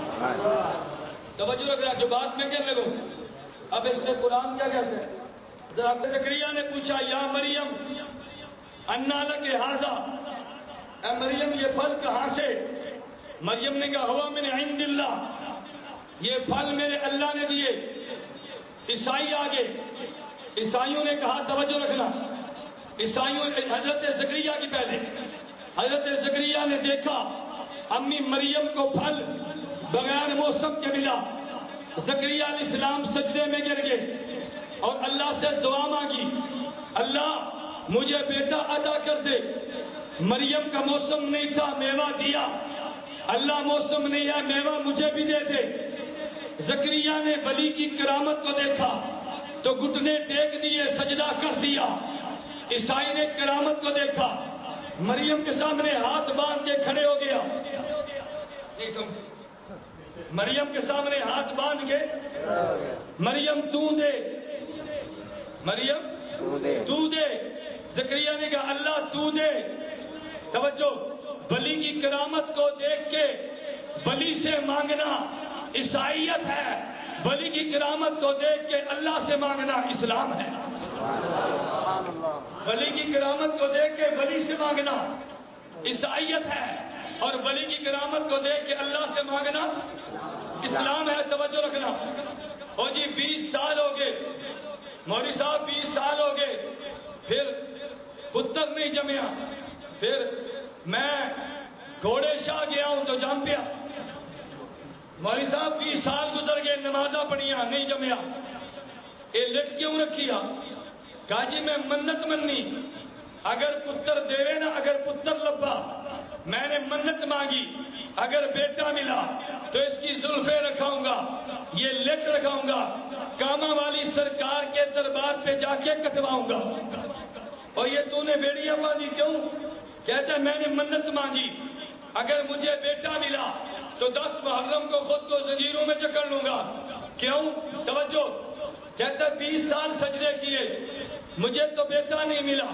توجہ رکھ رہا، جو بات میں کہنے لگوں اب اس میں قرآن کیا کہتے ہیں؟ ذرا زکریا نے پوچھا یا مریم انا لک ھذا، اے مریم یہ پھل کہاں سے؟ مریم نے کہا ہوا من عند اللہ، یہ پھل میرے اللہ نے دیے۔ عیسائی آگے، عیسائیوں نے کہا توجہ رکھنا، عیسائیوں حضرت زکریا کی پہلے حضرت زکریا نے دیکھا امی مریم کو پھل بغیر موسم کے ملا، زکریا علیہ السلام سجدے میں گر گئے اور اللہ سے دعا مانگی اللہ مجھے بیٹا عطا کر دے۔ مریم کا موسم نہیں تھا، میوہ دیا، اللہ موسم نہیں ہے میوہ مجھے بھی دے دے۔ زکریا نے ولی کی کرامت کو دیکھا تو گھٹنے ٹیک دیے، سجدہ کر دیا۔ عیسائی نے کرامت کو دیکھا، مریم کے سامنے ہاتھ باندھ کے کھڑے ہو گیا، نہیں سمجھے؟ مریم کے سامنے ہاتھ باندھ کے مریم تو دے، مریم تو دے۔ زکریا نے کہا اللہ تو دے۔ توجہ، ولی کی کرامت کو دیکھ کے ولی سے مانگنا عیسائیت ہے، ولی کی کرامت کو دیکھ کے اللہ سے مانگنا اسلام ہے۔ ولی کی کرامت کو دیکھ کے ولی سے مانگنا عیسائیت ہے، اور ولی کی کرامت کو دیکھ کے اللہ سے مانگنا اسلام ہے۔ توجہ رکھنا، اور جی 20 سال ہو گئے مولوی صاحب، 20 سال ہو گئے، پھر پتر نہیں جمیا، پھر میں گھوڑے شاہ گیا ہوں تو جام پیا۔ مولوی صاحب 20 سال گزر گئے، نمازاں پڑھیاں نہیں جمیا، یہ لٹ کیوں رکھیا؟ کہا جی میں منت مننی، اگر پتر دے نا، اگر پتر لبا، میں نے منت مانگی اگر بیٹا ملا تو اس کی زلفیں رکھاؤں گا، یہ لٹ رکھاؤں گا، کاما والی سرکار کے دربار پہ جا کے کٹواؤں گا۔ اور یہ تو نے بیڑیاں باندھی کیوں؟ کہتا ہے میں نے منت مانگی اگر مجھے بیٹا ملا تو 10 محرم کو خود کو زنجیروں میں جکڑ لوں گا۔ کیوں؟ توجہ، کہتا ہے 20 سال سجدے کیے مجھے تو بیٹا نہیں ملا،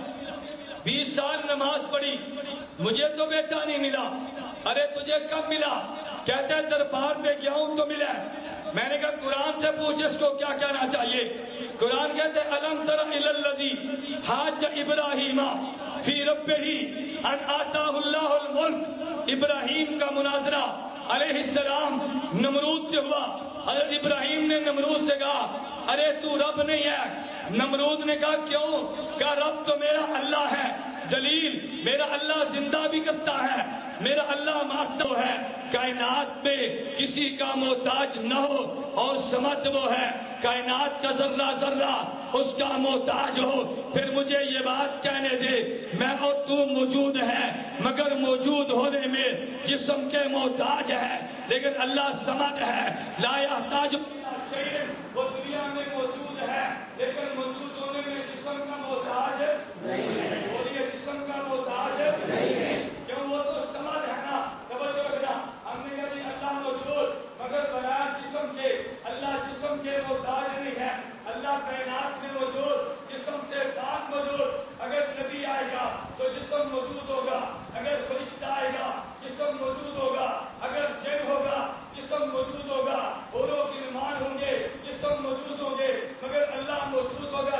20 سال نماز پڑھی مجھے تو بیٹا نہیں ملا۔ ارے تجھے کب ملا؟ کہتا ہے دربار پہ گیا ہوں تو ملا۔ میں نے کہا قرآن سے پوچھ اس کو کیا کہنا چاہیے۔ قرآن کہتے ہیں الم تر الی الذی حاج ابراہیم فی ربہ ان آتاہ اللہ الملک، ابراہیم کا مناظرہ علیہ السلام نمرود سے ہوا۔ حضرت ابراہیم نے نمرود سے کہا ارے تو رب نہیں ہے۔ نمرود نے کہا کیوں؟ کہا رب تو میرا اللہ ہے۔ دلیل، میرا اللہ زندہ بھی کرتا ہے، میرا اللہ مارتا ہے، کائنات میں کسی کا محتاج نہ ہو، اور سمت وہ ہے کائنات کا ذرہ ذرہ اس کا محتاج ہو۔ پھر مجھے یہ بات کہنے دے، میں اور تو موجود ہے مگر موجود ہونے میں جسم کے محتاج ہے، لیکن اللہ سمت ہے، لا یحتاج شیء، وہ دنیا میں موجود ہے لیکن موجود ہونے میں جسم کا محتاج نہیں ہے، بولیے جسم کا محتاج نہیں ہے، کیوں؟ وہ تو سمت ہے نا۔ توجہ رکھنا، ہم نے کہا جی اللہ موجود مگر بغیر جسم کے، اللہ جسم کے محتاج نہیں ہے، اللہ کائنات میں موجود، جسم سے پاک موجود۔ اگر نبی آئے گا تو جسم موجود ہوگا، اگر فرشتہ آئے گا جسم موجود ہوگا، اگر جن ہوگا جسم موجود ہوگا، حوروں کی نمائش ہوں گے جسم موجود ہوں گے، مگر اللہ موجود ہوگا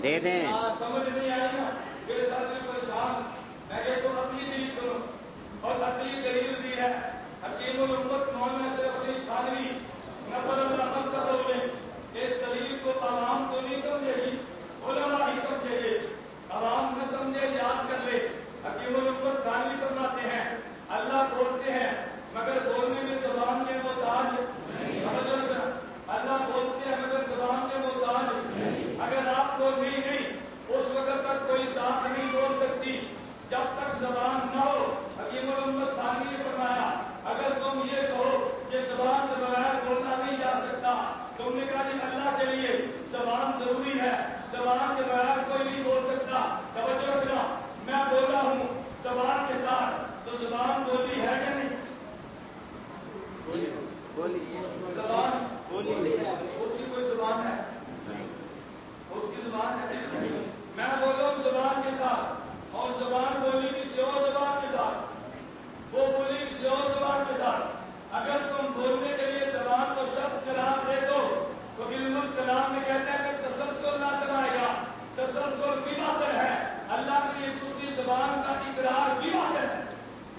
دے دیں. سمجھ نہیں آئی نا میرے ساتھ بھی پریشان. میں کہ تو اپنی دلیل سنو اور اپنی دلیل دی ہے حکیم الامت مولانا اشرف علی تھانوی نبل الرحمت کا قول ہے. اس دلیل کو عوام تو نہیں سمجھے گی, علماء ہی سمجھے گے. عوام نہ سمجھے یاد کر لے. حکیم الامت تھانوی فرماتے ہیں اللہ بولتے ہیں مگر بولنے میں زبان کے محتاج. اللہ بولتے ہیں مگر زبان کے محتاج. اگر آپ کو نہیں اس وقت تک کوئی ذات نہیں بول سکتی جب تک زبان نہ ہو. حکیم الامت تھانوی نے فرمایا اگر تم یہ کہو کہ زبان سے بغیر بولنا نہیں جا سکتا, تم نے کہا جی اللہ کے لیے زبان ضروری ہے, زبان کے بغیر کوئی نہیں بول سکتا. توجہ رکھنا, میں بولا ہوں زبان کے ساتھ, تو زبان بولی ہے کہ نہیں؟ زبان بولی ہے, اس کی کوئی زبان ہے؟ اس کی زبان ہے. میں بولا ہوں زبان کے ساتھ, اور زبان بولی کسی اور زبان کے ساتھ, وہ بولی کسی اور زبان کے ساتھ. اگر تم بولنے کے لیے زبان کو شبد کلام دے دو تو علم الکلام میں کہتے ہیں کہ تسلسل لازم آئے گا. تسلسل بھی باطل ہے. اللہ نے یہ دوسری زبان کا اقرار بھی باطل ہے.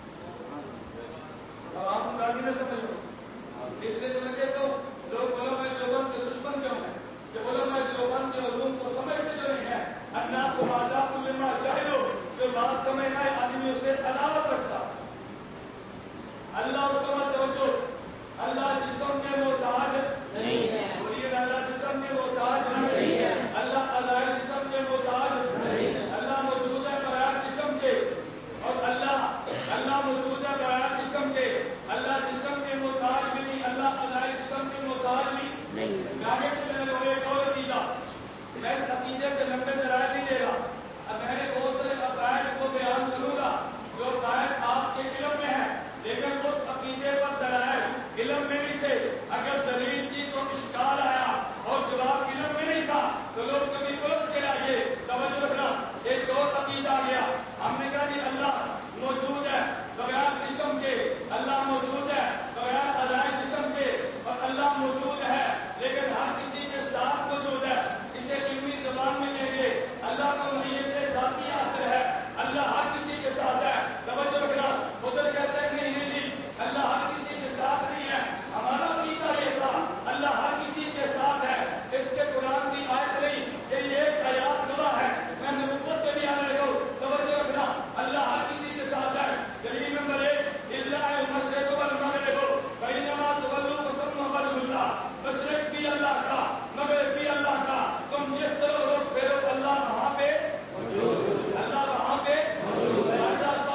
اب آپ گالی نہ سمجھو. اس لیے تو میں کہتا ہوں لوگ علماء دیوبند کے دشمن کیوں ہیں کہ علماء دیوبند کے علوم کو سمجھتے جو نہیں ہیں. الناس مادات لما جاہلوا, جو بات سمجھنا ہے آدمی اسے عداوت رکھتا. اللہ اس سمجھ توجہ, اللہ جسم کے محتاج نہیں ہے. بولیے اللہ جسم کے محتاج نہیں ہے. اللہ عزائر جسم کے محتاج نہیں ہے. اللہ موجود ہے بغیر جسم کے, اور اللہ موجود ہے بغیر جسم کے. اللہ جسم کے محتاج بھی نہیں, اللہ عزائر جسم کے محتاج بھی نہیں. آگے چلے لوگ ایک اور عقیدہ, میں اس عقیدے پہ لمبے درائز نہیں دے رہا. اب میں نے بہت سارے عقائد کو بیان کروں گا جو عقائد آپ کے علم میں ہے, لیکن اس عقیدے پر دلائل علم میں نہیں تھے. اگر دلیل کی تو اشکال آیا اور جواب علم میں نہیں تھا تو لوگ کبھی بولتے کے آئیے. توجہ رکھنا, ایک اور عقیدہ آ گیا. ہم نے کہا جی اللہ موجود ہے بغیر جسم کے, اللہ موجود ہے بغیر عزائر جسم کے, اور اللہ موجود ہے لیکن ہر کسی کے ساتھ موجود ہے. اسے علمی زبان میں کہیں گے اللہ کا میت ذاتی اثر ہے, اللہ ہر کسی کے ساتھ ہے. توجہ رکھنا, ادھر کہتے ہیں کہ نہیں اللہ ہر کسی کے ساتھ نہیں ہے. ہمارا عقیدہ یہ تھا اللہ ہر کسی کے ساتھ ہے. اس کے قرآن کی آیت نہیں کہ یہ ایک آیات گواہ ہے. میں نبوت پہ بھی آنے لگا ہوں. توجہ رکھنا, اللہ ہر کسی کے ساتھ ہے. دلیل نمبر 1 للہ المشرق والمغرب بینما تولوا فثم وجه اللہ. مشرق بھی اللہ کا, مغرب بھی اللہ کا. تم جس طرح رخ پھیرو اللہ وہاں پہ موجود, اللہ وہاں پہ موجود ہے.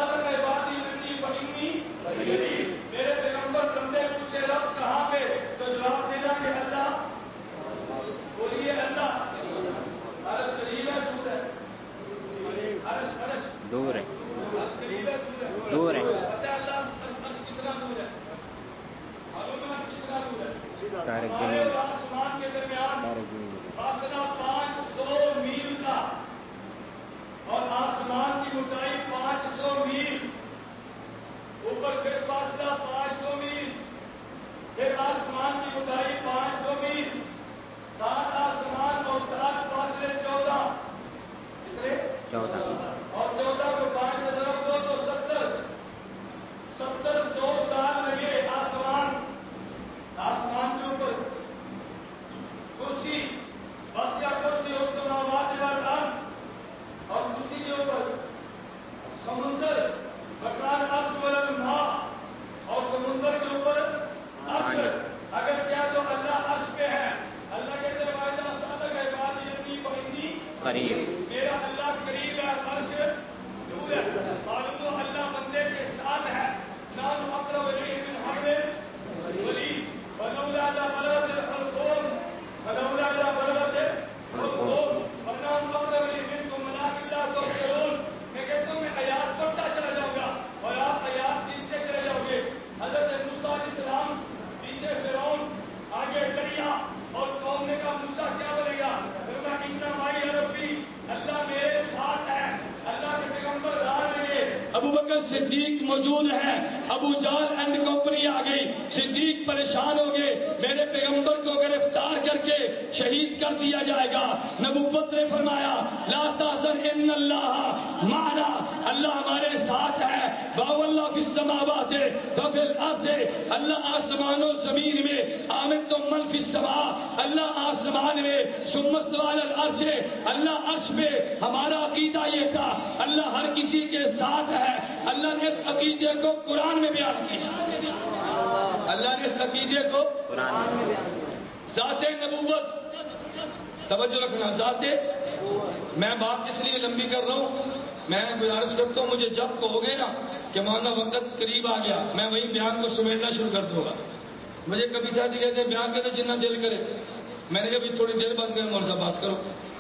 میرے پیغمبر بندے پوچھے رب کہاں پہ, تو جواب دینا کہ اللہ. بولیے اللہ عرش قریب ہے دور ہے؟ عرش دور ہے. عرش قریب ہے دور ہے. پتہ ہے اللہ عرش کتنا دور ہے؟ معلوم ہے کتنا دور ہے؟ ہمارے اور آسمان کے درمیان فاصلہ 500 میل کا, اور آسمان کی موٹائی 500 میل. اوپر پھر فاصلہ 500 میل, پھر آسمان کی موٹائی 500 میل, 7 آسمان اور 7 فاصلے 14. کتنے؟ 14. اور 14 کو 5 سے ضرب دو تو 70 سال لگے آسمان کے اوپر. کرسی بس یا کرسی اس کو مواد والارض, اور کرسی کے اوپر سمندر مکان عرش والماء, اور سمندر کے اوپر عرش. اگر کیا تو اللہ عرش پہ ہے. اللہ کہتے ہیں وعدہ صادق ہے بات اتنی پڑھنی قریب, میرا اللہ قریب ہے, عرش دور ہے. معلوم ہو اللہ بندے کے ساتھ ہے. نان اقرب الیہ من حبل الورید ولولا اذا بلغت الحلقوم ولولا اذا بلغت الحلقوم ونان اقرب الیہ منکم ولکن لا تبصرون. میں کہتا ہوں میں آیات پڑھتا چلا جاؤں گا اور آپ آیات سیکھتے چلے جاؤ گے. حضرت موسیٰ علیہ السلام پیچھے فرعون, آگے دریا, اور قوم نے کہا موسیٰ کیا بنے گا؟ فرمایا ان معی ربی, اللہ میرے ساتھ ہے. اللہ کے پیغمبر راہ لگے, ابو بکر صدیق موجود ہیں, ابو جہل اینڈ کمپنی آ گئی، صدیق پریشان ہو گئے، میرے پیغمبر کو گرفتار کر کے شہید کر دیا جائے گا۔ نبوت نے فرمایا لا تحزن ان اللہ معنا، اللہ ہمارے ساتھ ہے، واللہ فی السماوات وفی الارض، اللہ آسمان و زمین میں، آمنتم من فی السماء، اللہ آسمان میں، ثم استوى علی العرش، اللہ عرش پہ۔ ہمارا عقیدہ یہ تھا اللہ ہر کسی کے ساتھ ہے۔ اللہ نے اس عقیدے کو قرآن میں بیان کیا، اللہ نے اس عقیدے کو قرآن میں بیان کیا۔ ذات نبوت، توجہ رکھنا، ذات، میں بات اس لیے لمبی کر رہا ہوں، میں گزارش کرتا ہوں مجھے جب کہو گے نا کہ مولانا وقت قریب آ گیا، میں وہی بیان کو سمیٹنا شروع کر دوں گا۔ مجھے کبھی ساتھی کہتے ہیں بیان کرتے جتنا دل کرے، میں نے کبھی تھوڑی دیر بعد کریں مول صاحب بات کرو،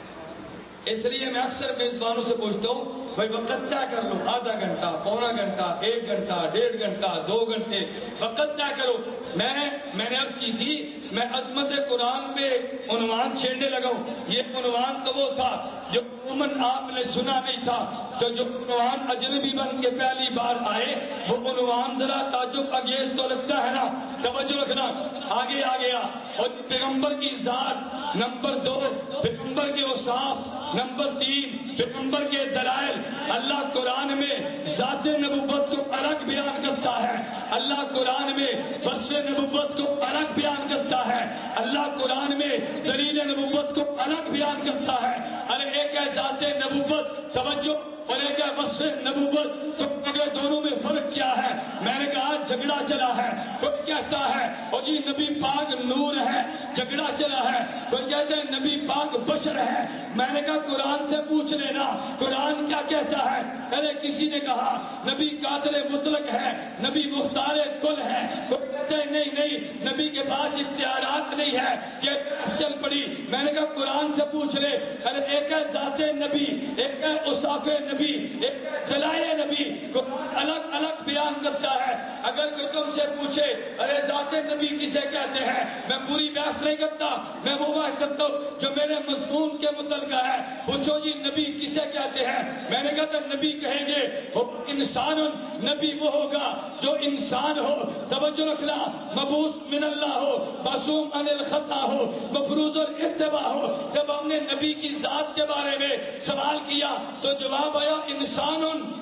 اس لیے میں اکثر میزبانوں سے پوچھتا ہوں بھائی وقت طے کر لو، آدھا گھنٹہ، پونا گھنٹہ، 1 گھنٹہ، 1.5 گھنٹہ، 2 گھنٹے، وقت طے کرو۔ میں نے عرض کی تھی میں عظمت قرآن پہ عنوان چھیڑنے لگا ہوں، یہ عنوان تو وہ تھا جو عموماً آپ نے سنا نہیں تھا، تو جو عنوان اجنبی بن کے پہلی بار آئے وہ عنوان ذرا تعجب انگیز تو لگتا ہے نا، توجہ رکھنا۔ آگے آ گیا، اور پیغمبر کی ذات نمبر 2، پیغمبر کے اوصاف نمبر 3، پیغمبر کے دلائل۔ اللہ قرآن میں ذات نبوت کو الگ بیان کرتا ہے، اللہ قرآن میں وصف نبوت کو الگ بیان کرتا ہے، اللہ قرآن میں دلیل نبوت کو الگ بیان کرتا ہے۔ ارے ایک ہے ذات نبوت، توجہ، اور ایک ہے وصف نبوت، تو دونوں میں فرق کیا ہے؟ میں نے کہا جھگڑا چلا ہے، کوئی کہتا ہے اور یہ نبی پاک نور ہے، جھگڑا چلا ہے، کوئی کہتا ہے نبی پاک بشر ہے۔ میں نے کہا قرآن سے پوچھ لینا قرآن کیا کہتا ہے۔ ارے کسی نے کہا نبی قادر مطلق ہے، نبی مختار کل ہے، کوئی کہتا ہے نہیں نبی کے پاس اختیارات نہیں ہے، کہ چل پڑی۔ میں نے کہا قرآن سے پوچھ لے۔ ارے ایک ہے ذات نبی، ایک ہے اوصاف نبی، ایک ہے دلائل نبی، الگ الگ بیان کرتا ہے۔ اگر کوئی تم سے پوچھے ارے ذات نبی کسے کہتے ہیں، میں پوری بحث نہیں کرتا، میں وہ بات کرتا ہوں جو میرے مضمون کے متعلقہ ہے۔ پوچھو جی نبی کسے کہتے ہیں، میں نے کہا تھا نبی کہیں گے وہ انسان، نبی وہ ہوگا جو انسان ہو، توجہ رکھنا، مبعوث من اللہ ہو، معصوم عن الخطا ہو، مفروض الاتباع ہو۔ جب ہم نے نبی کی ذات کے بارے میں سوال کیا تو جواب آیا انسان۔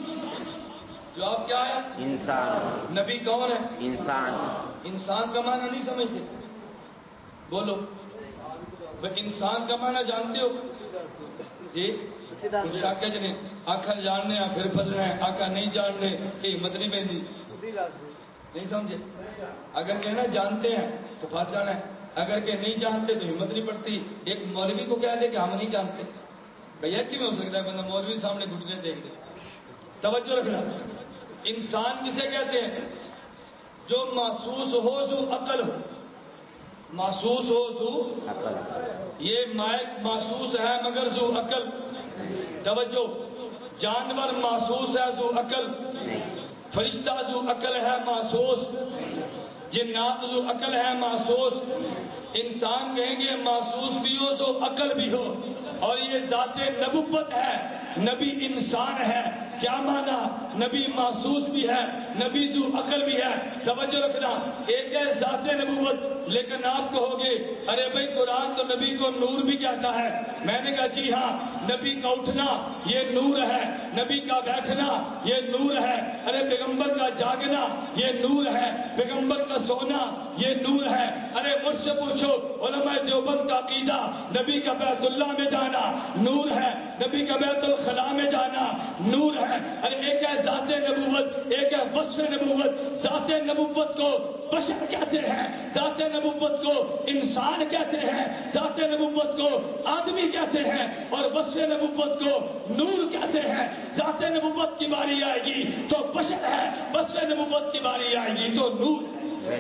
جواب کیا ہے؟ انسان۔ نبی کون ہے؟ انسان۔ انسان کا معنی نہیں سمجھتے؟ بولو بھائی انسان کا معنی جانتے ہو؟ جی شاکہ جنے آخر جاننے ہیں پھر پھسنا ہے، آخر نہیں جاننے یہ ہمت نہیں پہنتی، نہیں سمجھے؟ اگر کہنا جانتے ہیں تو پھنس جانا ہے، اگر کہ نہیں جانتے تو ہمت نہیں پڑتی۔ ایک مولوی کو کہہ دے کہ ہم نہیں جانتے، بھیا کی میں ہو سکتا ہے بندہ مولوی سامنے گھٹنے دیکھ دے۔ توجہ رکھنا، انسان کسے کہتے ہیں؟ جو محسوس ہو ذو عقل ہو، محسوس ہو ذو عقل، یہ مائک محسوس ہے مگر ذو عقل۔ توجہ، جانور محسوس ہے ذو عقل، فرشتہ ذو عقل ہے محسوس، جنات ذو عقل ہے محسوس، انسان کہیں گے محسوس بھی ہو ذو عقل بھی ہو۔ اور یہ ذات نبوت ہے، نبی انسان ہے، کیا مانا؟ نبی محسوس بھی ہے، نبی ذو عقل بھی ہے۔ توجہ رکھنا، ایک ہے ذات نبوت، لیکن آپ کہو گے ارے بھائی قرآن تو نبی کو نور بھی کہتا ہے۔ میں نے کہا جی ہاں، نبی کا اٹھنا یہ نور ہے، نبی کا بیٹھنا یہ نور ہے، ارے پیغمبر کا جاگنا یہ نور ہے، پیغمبر کا سونا یہ نور ہے۔ ارے مجھ سے پوچھو علماء دیوبند کا عقیدہ، نبی کا بیت اللہ میں جانا نور ہے، نبی کا بیت الخلاء میں جانا نور ہے۔ ارے ایک ہے ذات نبوت، ایک ہے وصف نبوت۔ ذات نبوت کو بشر کہتے ہیں، ذات نبوت کو انسان کہتے ہیں، ذات نبوت کو آدمی کہتے ہیں، اور وصف نبوت کو نور کہتے ہیں۔ ذات نبوت کی باری آئے گی تو بشر ہے، وصف نبوت کی باری آئے گی تو نور ہے۔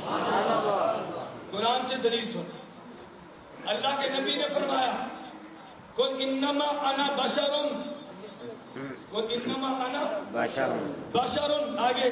قرآن سے دلیل سن، اللہ کے نبی نے فرمایا قل انما انا بشر، قل انما انا بشر، آگے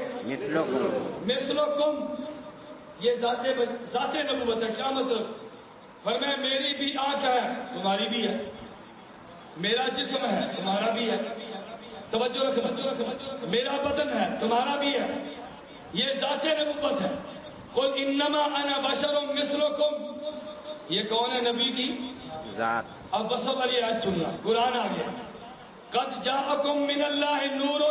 مثلکم، یہ ذات نبوت ہے۔ کیا مطلب؟ فرمایا میری بھی آنکھ ہے تمہاری بھی ہے، میرا جسم ہے تمہارا بھی ہے، توجہ رکھنا، میرا بدن ہے تمہارا بھی ہے، یہ ذات نبوت ہے. قل انما انا بشر مثلکم. یہ کون ہے؟ نبی کی ذات. اب بس والی آیت چننا. قرآن آ گیا. قد جاءکم من اللہ نور.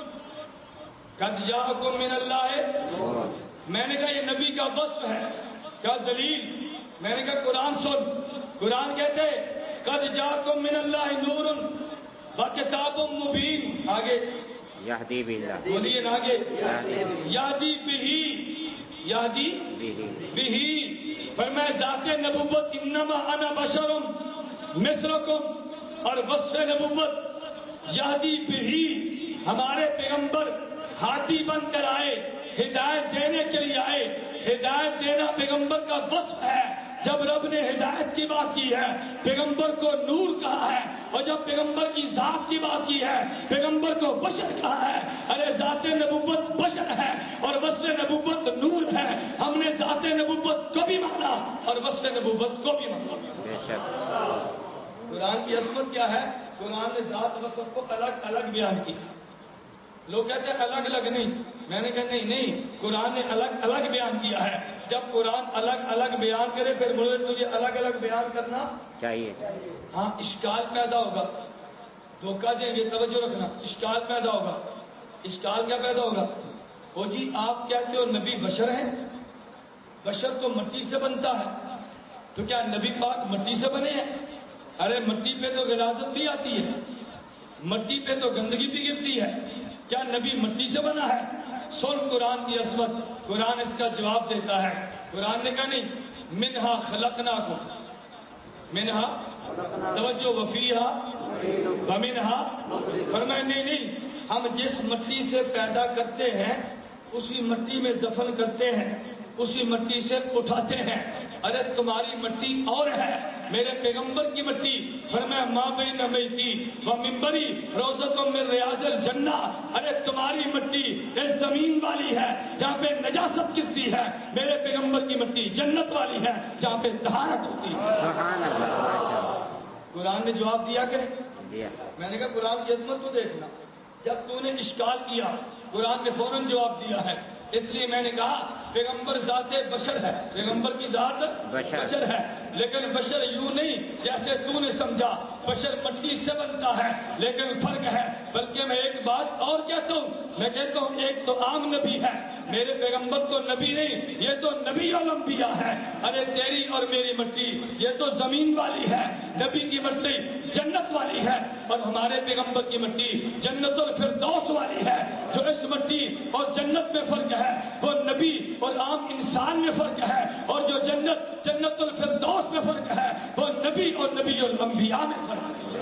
قد جاءکم من اللہ. میں نے کہا یہ نبی کا وصف ہے. کیا دلیل؟ میں نے کہا قرآن سن. قرآن کہتے قد جاءکم من اللہ نور وکتاب مبین. آگے یہدی باللہ. بولیے نا آگے. یہدی بہی. یہدی بہی. فرمایا ذات نبوت انما انا بشر مثلکم. اور وصف نبوت یہدی بہی. ہمارے پیغمبر ہادی بن کر آئے، ہدایت دینے کے لیے آئے. ہدایت دینا پیغمبر کا وصف ہے. جب رب نے ہدایت کی بات کی ہے پیغمبر کو نور کہا ہے، اور جب پیغمبر کی ذات کی بات کی ہے پیغمبر کو بشر کہا ہے. ارے ذات نبوت بشر ہے اور وصف نبوت نور ہے. ہم نے ذات نبوت کو بھی مانا اور وصف نبوت کو بھی مانا. بے شک. قرآن کی عظمت کیا ہے؟ قرآن نے ذات وصف کو الگ الگ بیان کیا. لوگ کہتے ہیں الگ الگ نہیں. میں نے کہا نہیں، قرآن نے الگ الگ بیان کیا ہے. جب قرآن الگ الگ بیان کرے پھر مجھے تجھے الگ الگ بیان کرنا چاہیے. ہاں اشکال پیدا ہوگا. دھوکہ دیں گے، توجہ رکھنا. اشکال پیدا ہوگا. اشکال کیا پیدا ہوگا؟ او جی آپ کہتے ہو نبی بشر ہیں، بشر تو مٹی سے بنتا ہے، تو کیا نبی پاک مٹی سے بنے ہیں؟ ارے مٹی پہ تو غلاظت بھی آتی ہے، مٹی پہ تو گندگی بھی گرتی ہے. کیا نبی مٹی سے بنا ہے؟ سن قرآن کی عظمت. قرآن اس کا جواب دیتا ہے. قرآن نے کہا نہیں منہا خلقناکم. منہا توجہ وفیہا ومنہا. فرمایا نہیں، ہم جس مٹی سے پیدا کرتے ہیں اسی مٹی میں دفن کرتے ہیں، اسی مٹی سے اٹھاتے ہیں. ارے تمہاری مٹی اور ہے، میرے پیغمبر کی مٹی. فرمایا ماں بین بیتی و منبری روضۃ من ریاض الجنہ. ارے تمہاری مٹی اس زمین والی ہے جہاں پہ نجاست گرتی ہے، میرے پیغمبر کی مٹی جنت والی ہے جہاں پہ طہارت ہوتی ہے. سبحان اللہ. قرآن نے جواب دیا کہ دیا. میں نے کہا قرآن کی عظمت تو دیکھنا. جب تو نے اشکال کیا قرآن نے فوراً جواب دیا ہے. اس لیے میں نے کہا پیغمبر ذات بشر ہے، پیغمبر کی ذات بشر ہے، لیکن بشر یوں نہیں جیسے تو نے سمجھا. بشر مٹی سے بنتا ہے لیکن فرق ہے. بلکہ میں ایک بات اور کہتا ہوں، میں کہتا ہوں ایک تو عام نبی ہے، میرے پیغمبر تو نبی نہیں، یہ تو نبی الانبیاء ہے. ارے تیری اور میری مٹی یہ تو زمین والی ہے، نبی کی مٹی جنت والی ہے، اور ہمارے پیغمبر کی مٹی جنت الفردوس والی ہے. جو اس مٹی اور جنت میں فرق ہے وہ نبی اور عام انسان میں فرق ہے، اور جو جنت الفردوس میں فرق ہے وہ نبی اور نبی الانبیاء میں فرق ہے.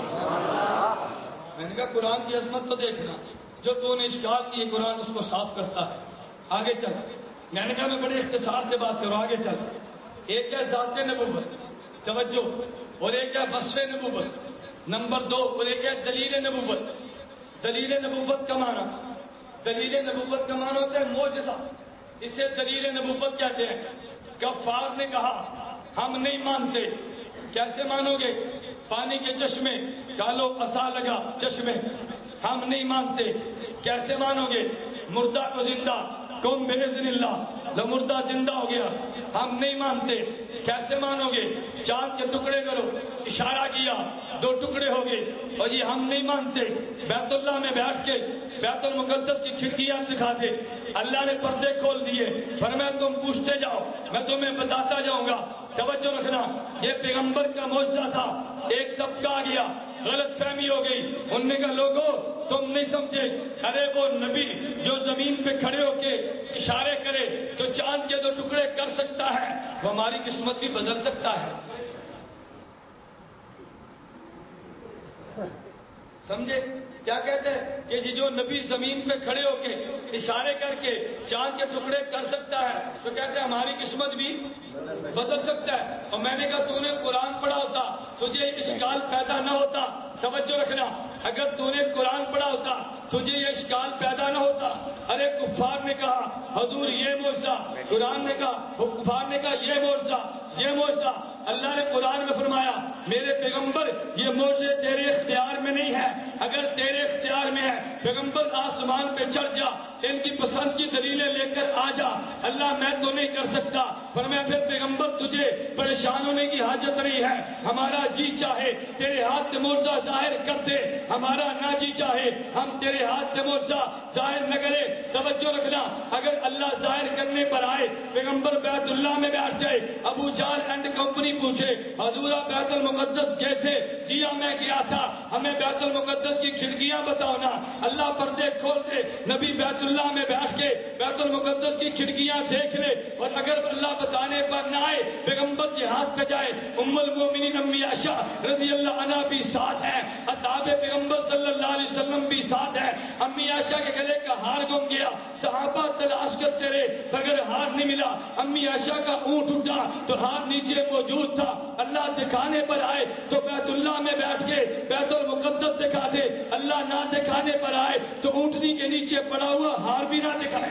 میں نے کہا قرآن کی عظمت تو دیکھنا. جو تو نے اشکال کی قرآن اس کو صاف کرتا ہے. آگے چل. میں نے کہا میں بڑے اختصار سے بات کروں. آگے چل. ایک ہے ذات نبوت، توجہ، اور ایک ہے وصف نبوت. نمبر 2 اور ایک ہے دلیل نبوت. دلیل نبوت کا معنی، دلیل نبوت کا معنی ہوتا ہے معجزہ. اسے دلیل نبوت کہتے ہیں. کفار نے کہا ہم نہیں مانتے. کیسے مانو گے؟ پانی کے چشمے ڈالو عصا لگا چشمے. ہم نہیں مانتے. کیسے مانو گے؟ مردہ کو زندہ کم باذن اللہ، مردہ زندہ ہو گیا. ہم نہیں مانتے. کیسے مانو گے؟ چاند کے ٹکڑے کرو، اشارہ کیا 2 ٹکڑے ہو گئے. اور یہ ہم نہیں مانتے. بیت اللہ میں بیٹھ کے بیت المقدس کی کھڑکیاں دکھاتے، اللہ نے پردے کھول دیے. فرمایا تم پوچھتے جاؤ میں تمہیں بتاتا جاؤں گا. توجہ رکھنا، یہ پیغمبر کا معجزہ تھا. ایک طبقہ آ گیا، غلط فہمی ہو گئی. انہوں نے کہا لوگوں تم نہیں سمجھے، ارے وہ نبی جو زمین پہ کھڑے ہو کے اشارے کرے تو چاند کے 2 ٹکڑے کر سکتا ہے، وہ ہماری قسمت بھی بدل سکتا ہے. سمجھے کیا کہتے ہیں کہ جو نبی زمین پہ کھڑے ہو کے اشارے کر کے چاند کے ٹکڑے کر سکتا ہے تو کہتے ہیں ہماری قسمت بھی بدل سکتا ہے. اور میں نے کہا تو نے قرآن پڑھا ہوتا تجھے اشکال پیدا نہ ہوتا. توجہ رکھنا، اگر تو نے قرآن پڑھا ہوتا تجھے یہ اشکال پیدا نہ ہوتا. ارے کفار نے کہا حضور یہ معجزہ، قرآن نے کہا، کفار نے کہا یہ معجزہ، یہ معجزہ. اللہ نے قرآن میں فرمایا میرے پیغمبر یہ معجزے تیرے اختیار میں نہیں ہے، ہے اگر تیرے اختیار میں ہے پیغمبر آسمان پہ چڑھ جا ان کی پسند کی دلیلیں لے کر آ جا اللہ میں تو نہیں کر سکتا فرمایا پھر پیغمبر تجھے پریشان ہونے کی حاجت نہیں ہے ہمارا جی چاہے تیرے ہاتھ سے معجزہ ظاہر کر دے ہمارا نہ جی چاہے ہم تیرے ہاتھ سے معجزہ ظاہر نہ کرے توجہ رکھنا اگر اللہ ظاہر کرنے پر آئے پیغمبر بیت اللہ میں بیٹھ جائے ابو جہل اینڈ کمپنی پوچھے حضور بیت المقدس گئے تھے جی ہاں میں گیا تھا ہمیں بیت المقدس کی کھڑکیاں بتاؤ نا اللہ پردے کھول دے نبی بیت اللہ میں بیٹھ کے بیت المقدس کی کھڑکیاں دیکھ لے اور اگر اللہ بتانے پر نہ آئے پیغمبر جہاد پہ جائے ام المومنین امی عائشہ رضی اللہ عنہا بھی ساتھ ہے اصحاب پیغمبر صلی اللہ علیہ وسلم بھی ساتھ ہے امی عائشہ کے گلے کا ہار گم گیا صحابہ تلاش کرتے رہے مگر ہار نہیں ملا امی عائشہ کا اونٹ اٹھا تو ہار نیچے موجود تھا اللہ دکھانے پر آئے تو بیت اللہ میں بیٹھ کے بیت المقدس دکھا دے اللہ نہ دکھانے پر آئے تو اونٹنی کے نیچے پڑا ہوا ہار بھی نہ دکھائے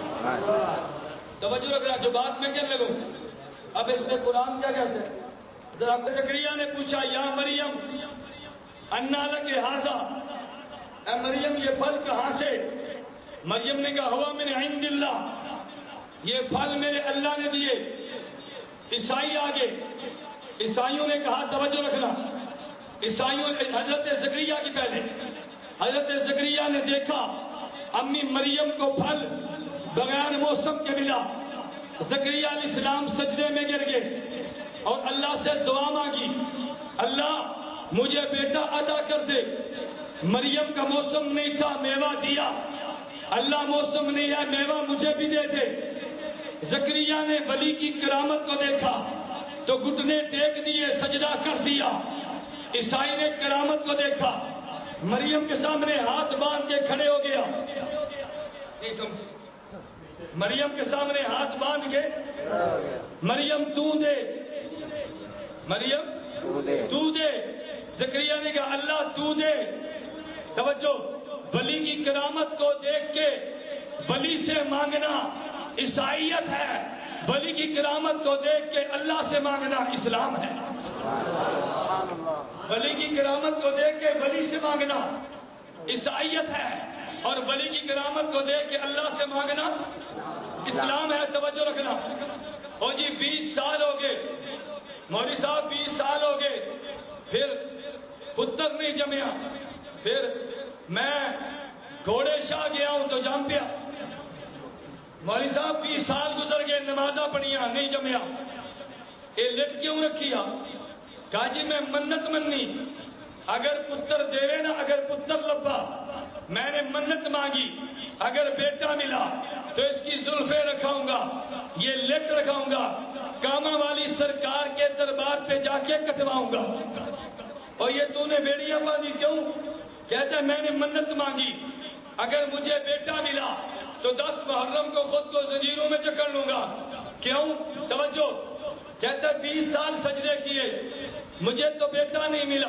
توجہ رکھنا جو بات میں کہنے لگوں اب اس میں قرآن کیا کہتے ہیں ذرا زکریا نے پوچھا یا مریم انا لک ھذا اے مریم یہ پھل کہاں سے مریم نے کہا ہوا من عند اللہ یہ پھل میرے اللہ نے دیے عیسائی آگے عیسائیوں نے کہا توجہ رکھنا عیسائیوں حضرت زکریا کی پہلے حضرت زکریا نے دیکھا امی مریم کو پھل بغیر موسم کے ملا زکریا علیہ السلام سجدے میں گر گئے اور اللہ سے دعا مانگی اللہ مجھے بیٹا عطا کر دے مریم کا موسم نہیں تھا میوہ دیا اللہ موسم نہیں ہے میوہ مجھے بھی دے دے زکریا نے ولی کی کرامت کو دیکھا تو گھٹنے ٹیک دیے سجدہ کر دیا عیسائی نے کرامت کو دیکھا مریم کے سامنے ہاتھ باندھ کے کھڑے ہو گیا نہیں سمجھے مریم کے سامنے ہاتھ باندھ کے مریم تو دے مریم تو دے زکریا نے کہا اللہ تو دے توجہ ولی کی کرامت کو دیکھ کے ولی سے مانگنا عیسائیت ہے ولی کی کرامت کو دیکھ کے اللہ سے مانگنا اسلام ہے ولی کی کرامت کو دیکھ کے ولی سے مانگنا عیسائیت ہے اور ولی کی کرامت کو دیکھ کے اللہ سے مانگنا اسلام ہے توجہ رکھنا اور جی 20 سال ہو گئے مولوی صاحب 20 سال ہو گئے پھر پتر نہیں جمیا پھر میں گھوڑے شاہ گیا ہوں تو جام پیا مولوی صاحب 20 سال گزر گئے نمازاں پڑھیاں نہیں جمیا یہ لٹ کیوں رکھیا کہا جی میں منت مننی اگر پتر دے نا اگر پتر لبا میں نے منت مانگی اگر بیٹا ملا تو اس کی زلفیں رکھاؤں گا یہ لٹ رکھاؤں گا کاما والی سرکار کے دربار پہ جا کے کٹواؤں گا اور یہ تو نے بیڑیاں باندھی کیوں کہتا ہے میں نے منت مانگی اگر مجھے بیٹا ملا تو 10 محرم کو خود کو زنجیروں میں جکڑ لوں گا کیوں توجہ کہتا ہے 20 سال سجدے کیے مجھے تو بیٹا نہیں ملا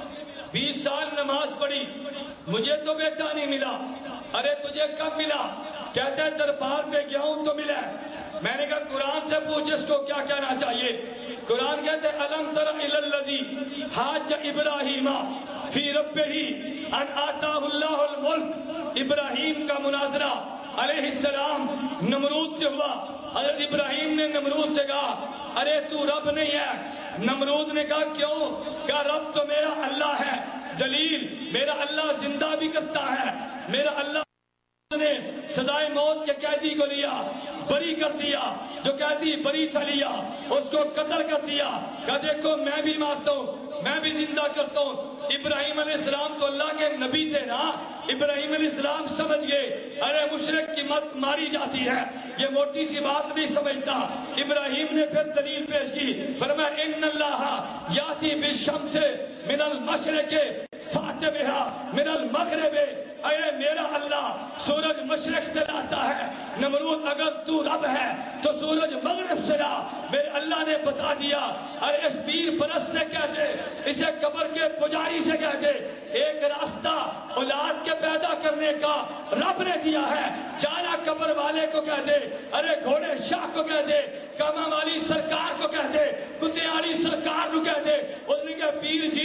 20 سال نماز پڑھی مجھے تو بیٹا نہیں ملا ارے تجھے کب ملا کہتا ہے دربار پہ گیا ہوں تو ملا میں نے کہا قرآن سے پوچھ اس کو کیا کہنا چاہیے قرآن کہتے ہیں الم تر الی الذی حاج ابراہیم فی ربہ ان آتاہ اللہ الملک ابراہیم کا مناظرہ علیہ السلام نمرود سے ہوا حضرت ابراہیم نے نمرود سے کہا ارے تو رب نہیں ہے نمرود نے کہا کیوں کہا رب تو میرا اللہ ہے دلیل میرا اللہ زندہ بھی کرتا ہے میرا اللہ نے سزائے موت کے قیدی کو لیا بری کر دیا جو قیدی بری تھا لیا اس کو قتل کر دیا کہا دیکھو میں بھی مارتا ہوں میں بھی زندہ کرتا ہوں ابراہیم علیہ السلام تو اللہ کے نبی تھے نا ابراہیم علیہ السلام سمجھ گئے ارے مشرک کی مت ماری جاتی ہے یہ موٹی سی بات نہیں سمجھتا ابراہیم نے پھر دلیل پیش کی فرمایا ان اللہ یاتی بالشمس من المشرق فات بها من المغرب اے میرا اللہ سورج مشرق سے لاتا ہے نمرود اگر تو رب ہے تو سورج مغرب سے لا میرے اللہ نے بتا دیا ارے اس پیر پرست سے کہہ دے اسے قبر کے پجاری سے کہہ دے ایک راستہ اولاد کے پیدا کرنے کا رب نے دیا ہے جانا قبر والے کو کہہ دے ارے گھوڑے شاہ کو کہہ دے کاما والی سرکار کو کہہ دے کتیاڑی سرکار کو کہہ دے اس نے کہا پیر جی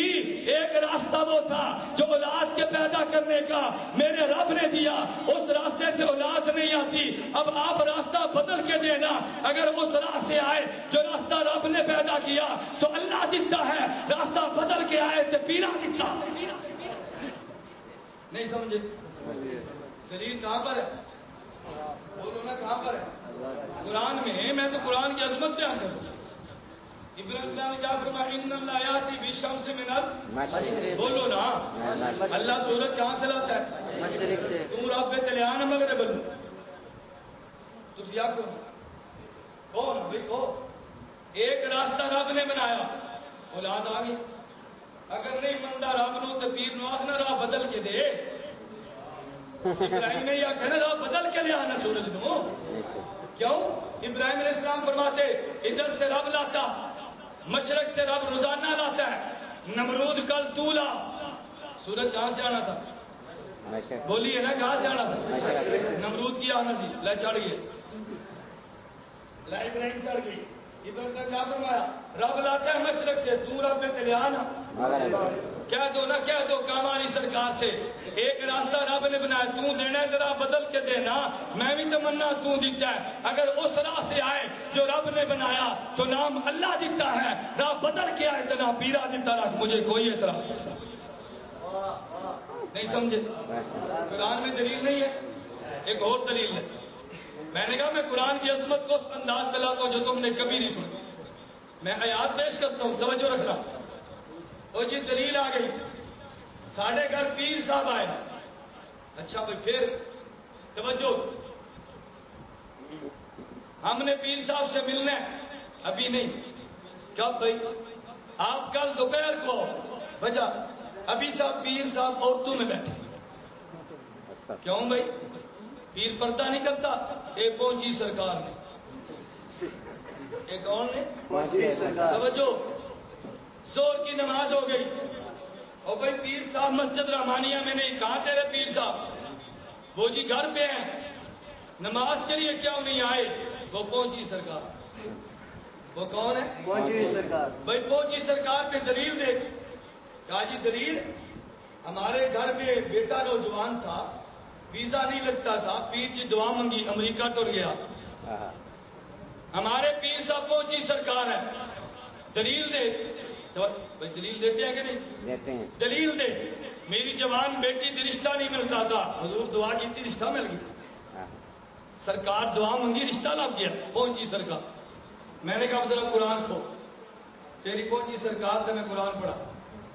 ایک راستہ وہ تھا جو اولاد کے پیدا کرنے کا میرے رب نے دیا، اس راستے سے اولاد نہیں آتی، اب آپ راستہ بدل کے دینا، اگر اس راہ سے آئے جو راستہ رب نے پیدا کیا تو اللہ دکھتا ہے، راستہ بدل کے آئے تو پیرا دکھتا ہے۔ نہیں سمجھے؟ دلیل کہاں پر ہے؟ بولو نا کہاں پر ہے؟ قرآن میں تو قرآن کی عظمت بیان کروں۔ ابراہیم السلام نے کیا فرمایا؟ ان اللہ یاتی بالشمس من المشرق، بولو نا، اللہ سورج کہاں سے لاتا ہے؟ مشرق سے۔ تم رب تلیان مغرب تسی آکھو کون بھائی کو ایک راستہ رب نے بنایا، اولاد آ گئی، اگر نہیں منتا رب نو تو پیر نو آخنا راہ بدل کے دے، ابراہیم نے یہ کہنا راہ بدل کے لے آنا سورج نو، کیوں؟ ابراہیم علیہ السلام فرماتے ادھر سے رب لاتا، مشرق سے رب روزانہ لاتا ہے، نمرود کل تولا، سورج کہاں سے آنا تھا؟ بولیے نا کہاں سے آنا تھا؟ نمرود کی آنا سی، لے چڑھ گئے، لے ابراہیم چڑھ گئی، ابراہیم نے کیا فرمایا؟ رب لاتا ہے مشرق سے، تو رب پہ تلے آنا، کہہ دو نا، کہہ دو کامانی سرکار سے، ایک راستہ رب نے بنایا، تو دینا ہے ذرا بدل کے دینا، میں بھی تمنا تو دیتا ہے، اگر اس راہ سے آئے جو رب نے بنایا تو نام اللہ دیتا ہے، راہ بدل کے آئے تو نام پیرا دیتا رکھ، مجھے کوئی اعتراض نہیں سمجھے؟ قرآن میں دلیل نہیں ہے، ایک اور دلیل ہے۔ میں نے کہا میں قرآن کی عظمت کو اس انداز میں لاتا ہوں جو تم نے کبھی نہیں سنی، میں آیات پیش کرتا ہوں، توجہ رکھنا۔ اور یہ دلیل آ گئی، ساڑھے گھر پیر صاحب آئے، اچھا بھائی پھر توجہ، ہم نے پیر صاحب سے ملنا ہے، ابھی نہیں، کب بھائی؟ آپ کل دوپہر کو وجہ، ابھی صاحب پیر صاحب عورتوں میں بیٹھے، کیوں بھائی؟ پیر پردہ نہیں کرتا، ایک پہنچی سرکار نے، ایک کون نے؟ توجہ، زور کی نماز ہو گئی، اور بھائی پیر صاحب مسجد رحمانیہ میں نہیں، کہاں تیرے پیر صاحب؟ وہ جی گھر پہ ہیں، نماز کے لیے کیوں نہیں آئے؟ وہ پہنچی سرکار، وہ کون ہے؟ پہنچی سرکار، بھائی پہنچی سرکار پہ دلیل دے، کہا جی دلیل، ہمارے گھر میں بیٹا نوجوان تھا، ویزا نہیں لگتا تھا، پیر کی دعا منگی، امریکہ ٹر گیا، ہمارے پیر صاحب پہنچی سرکار ہے، دلیل دے، بھائی دلیل دیتے ہیں کہ نہیں دیتے ہیں؟ دلیل دے، میری جوان بیٹی تھی، رشتہ نہیں ملتا تھا، حضور دعا کی تھی، رشتہ مل گیا، سرکار دعا منگی، رشتہ لگ گیا، پہنچی سرکار۔ میں نے کہا ذرا قرآن کھو، تیری پہنچی سرکار سے میں قرآن پڑھا،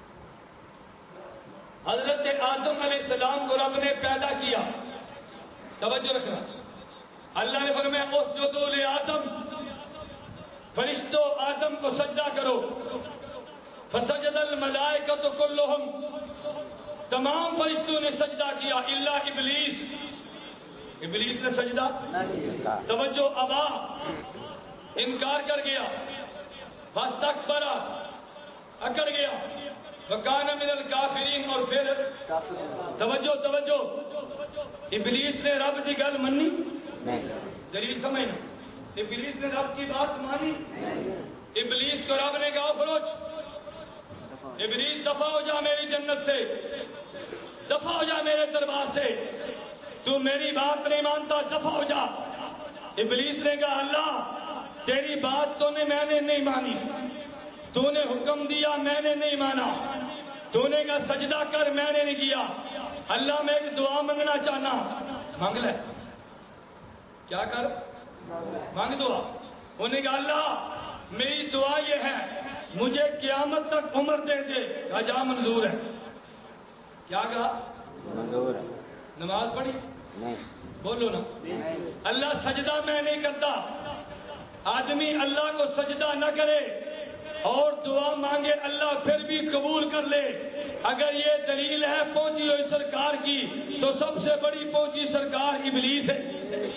حضرت آدم علیہ السلام کو رب نے پیدا کیا، توجہ رکھنا، اللہ نے فرمایا اسجدوا لآدم، فرشتوں آدم کو سجدہ کرو، فسجد الملائکۃ کلھم، تمام فرشتوں نے سجدہ کیا الا ابلیس، ابلیس نے سجدہ نہ کیا، توجہ، ابا، انکار کر گیا، واستکبر، اکڑ گیا، وکان من الکافرین، اور پھر توجہ، ابلیس نے رب کی گل منی، دلیل سمجھنا، ابلیس نے رب کی بات مانی، ابلیس کو رب نے کہا خروج، ابلیس دفع ہو جا میری جنت سے، دفع ہو جا میرے دربار سے، تو میری بات نہیں مانتا، دفع ہو جا۔ ابلیس نے کہا اللہ تیری بات تو نے میں نے نہیں مانی، تو نے حکم دیا میں نے نہیں مانا، تو نے کہا سجدہ کر میں نے نہیں کیا، اللہ میں ایک دعا منگنا چاہنا، مانگ لے، کیا کر، مانگ دعا۔ انہوں نے کہا اللہ میری دعا یہ ہے مجھے قیامت تک عمر دے دے، کہا جا منظور ہے، کیا کہا؟ منظور ہے۔ نماز پڑھی؟ نہیں، بولو نا، اللہ سجدہ میں نہیں کرتا، آدمی اللہ کو سجدہ نہ کرے اور دعا مانگے اللہ پھر بھی قبول کر لے، اگر یہ دلیل ہے پہنچی ہوئی سرکار کی تو سب سے بڑی پہنچی سرکار ابلیس ہے،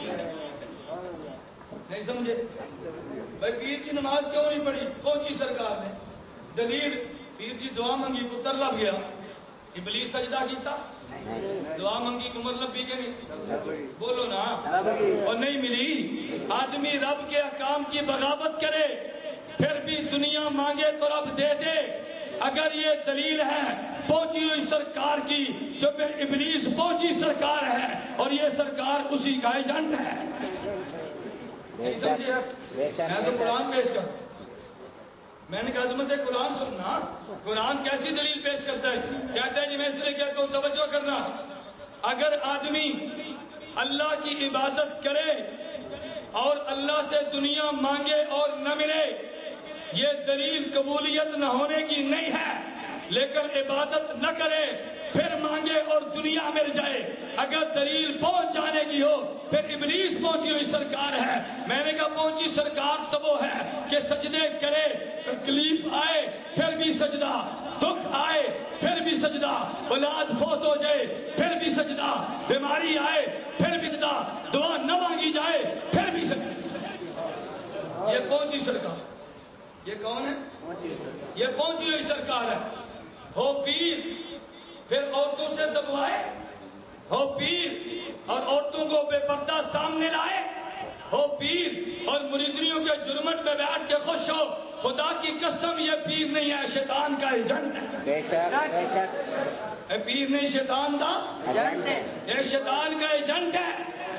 نہیں سمجھے؟ بھائی پیر کی نماز کیوں نہیں پڑھی؟ پہنچی سرکار نے، دلیل، پیر کی دعا منگی پتر لب گیا، ابلیس سجدہ کیتا، دعا منگی عمر لبی کے نہیں، بولو نا، اور نہیں ملی۔ آدمی رب کے احکام کی بغاوت کرے پھر بھی دنیا مانگے تو رب دے دے، اگر یہ دلیل ہے پہنچی ہوئی سرکار کی تو پھر ابلیس پہنچی سرکار ہے اور یہ سرکار اسی کا ایجنٹ ہے. میں تو قرآن پیش کرتا ہوں. میں نے کہا عظمت قرآن سننا. قرآن کیسی دلیل پیش کرتا ہے؟ کہتا ہے جی میں اس لیے کہتا ہوں توجہ کرنا. اگر آدمی اللہ کی عبادت کرے اور اللہ سے دنیا مانگے اور نہ ملے، یہ دلیل قبولیت نہ ہونے کی نہیں ہے. لیکن عبادت نہ کرے پھر مانگے اور دنیا مل جائے، اگر دلیل پہنچ جانے کی ہو پھر ابلیس پہنچی ہوئی سرکار ہے. میں نے کہا پہنچی سرکار تو وہ ہے کہ سجدے کرے، تکلیف آئے پھر بھی سجدہ، دکھ آئے پھر بھی سجدہ، اولاد فوت ہو جائے پھر بھی سجدہ، بیماری آئے پھر بھی سجدہ، دعا نہ مانگی جائے پھر بھی سجدہ. یہ پہنچی سرکار. یہ کون ہے؟ یہ پہنچی ہوئی سرکار ہے. ہو پیر پھر عورتوں سے دبوائے، ہو پیر اور عورتوں کو بے پردہ سامنے لائے، ہو پیر اور مریدیوں کے جرمٹ میں بیٹھ کے خوش ہو. خدا کی قسم یہ پیر نہیں ہے، شیطان کا ایجنٹ ہے. بے شک بے شک. پیر نہیں شیطان کا ایجنٹ ہے. یہ شیطان کا ایجنٹ ہے.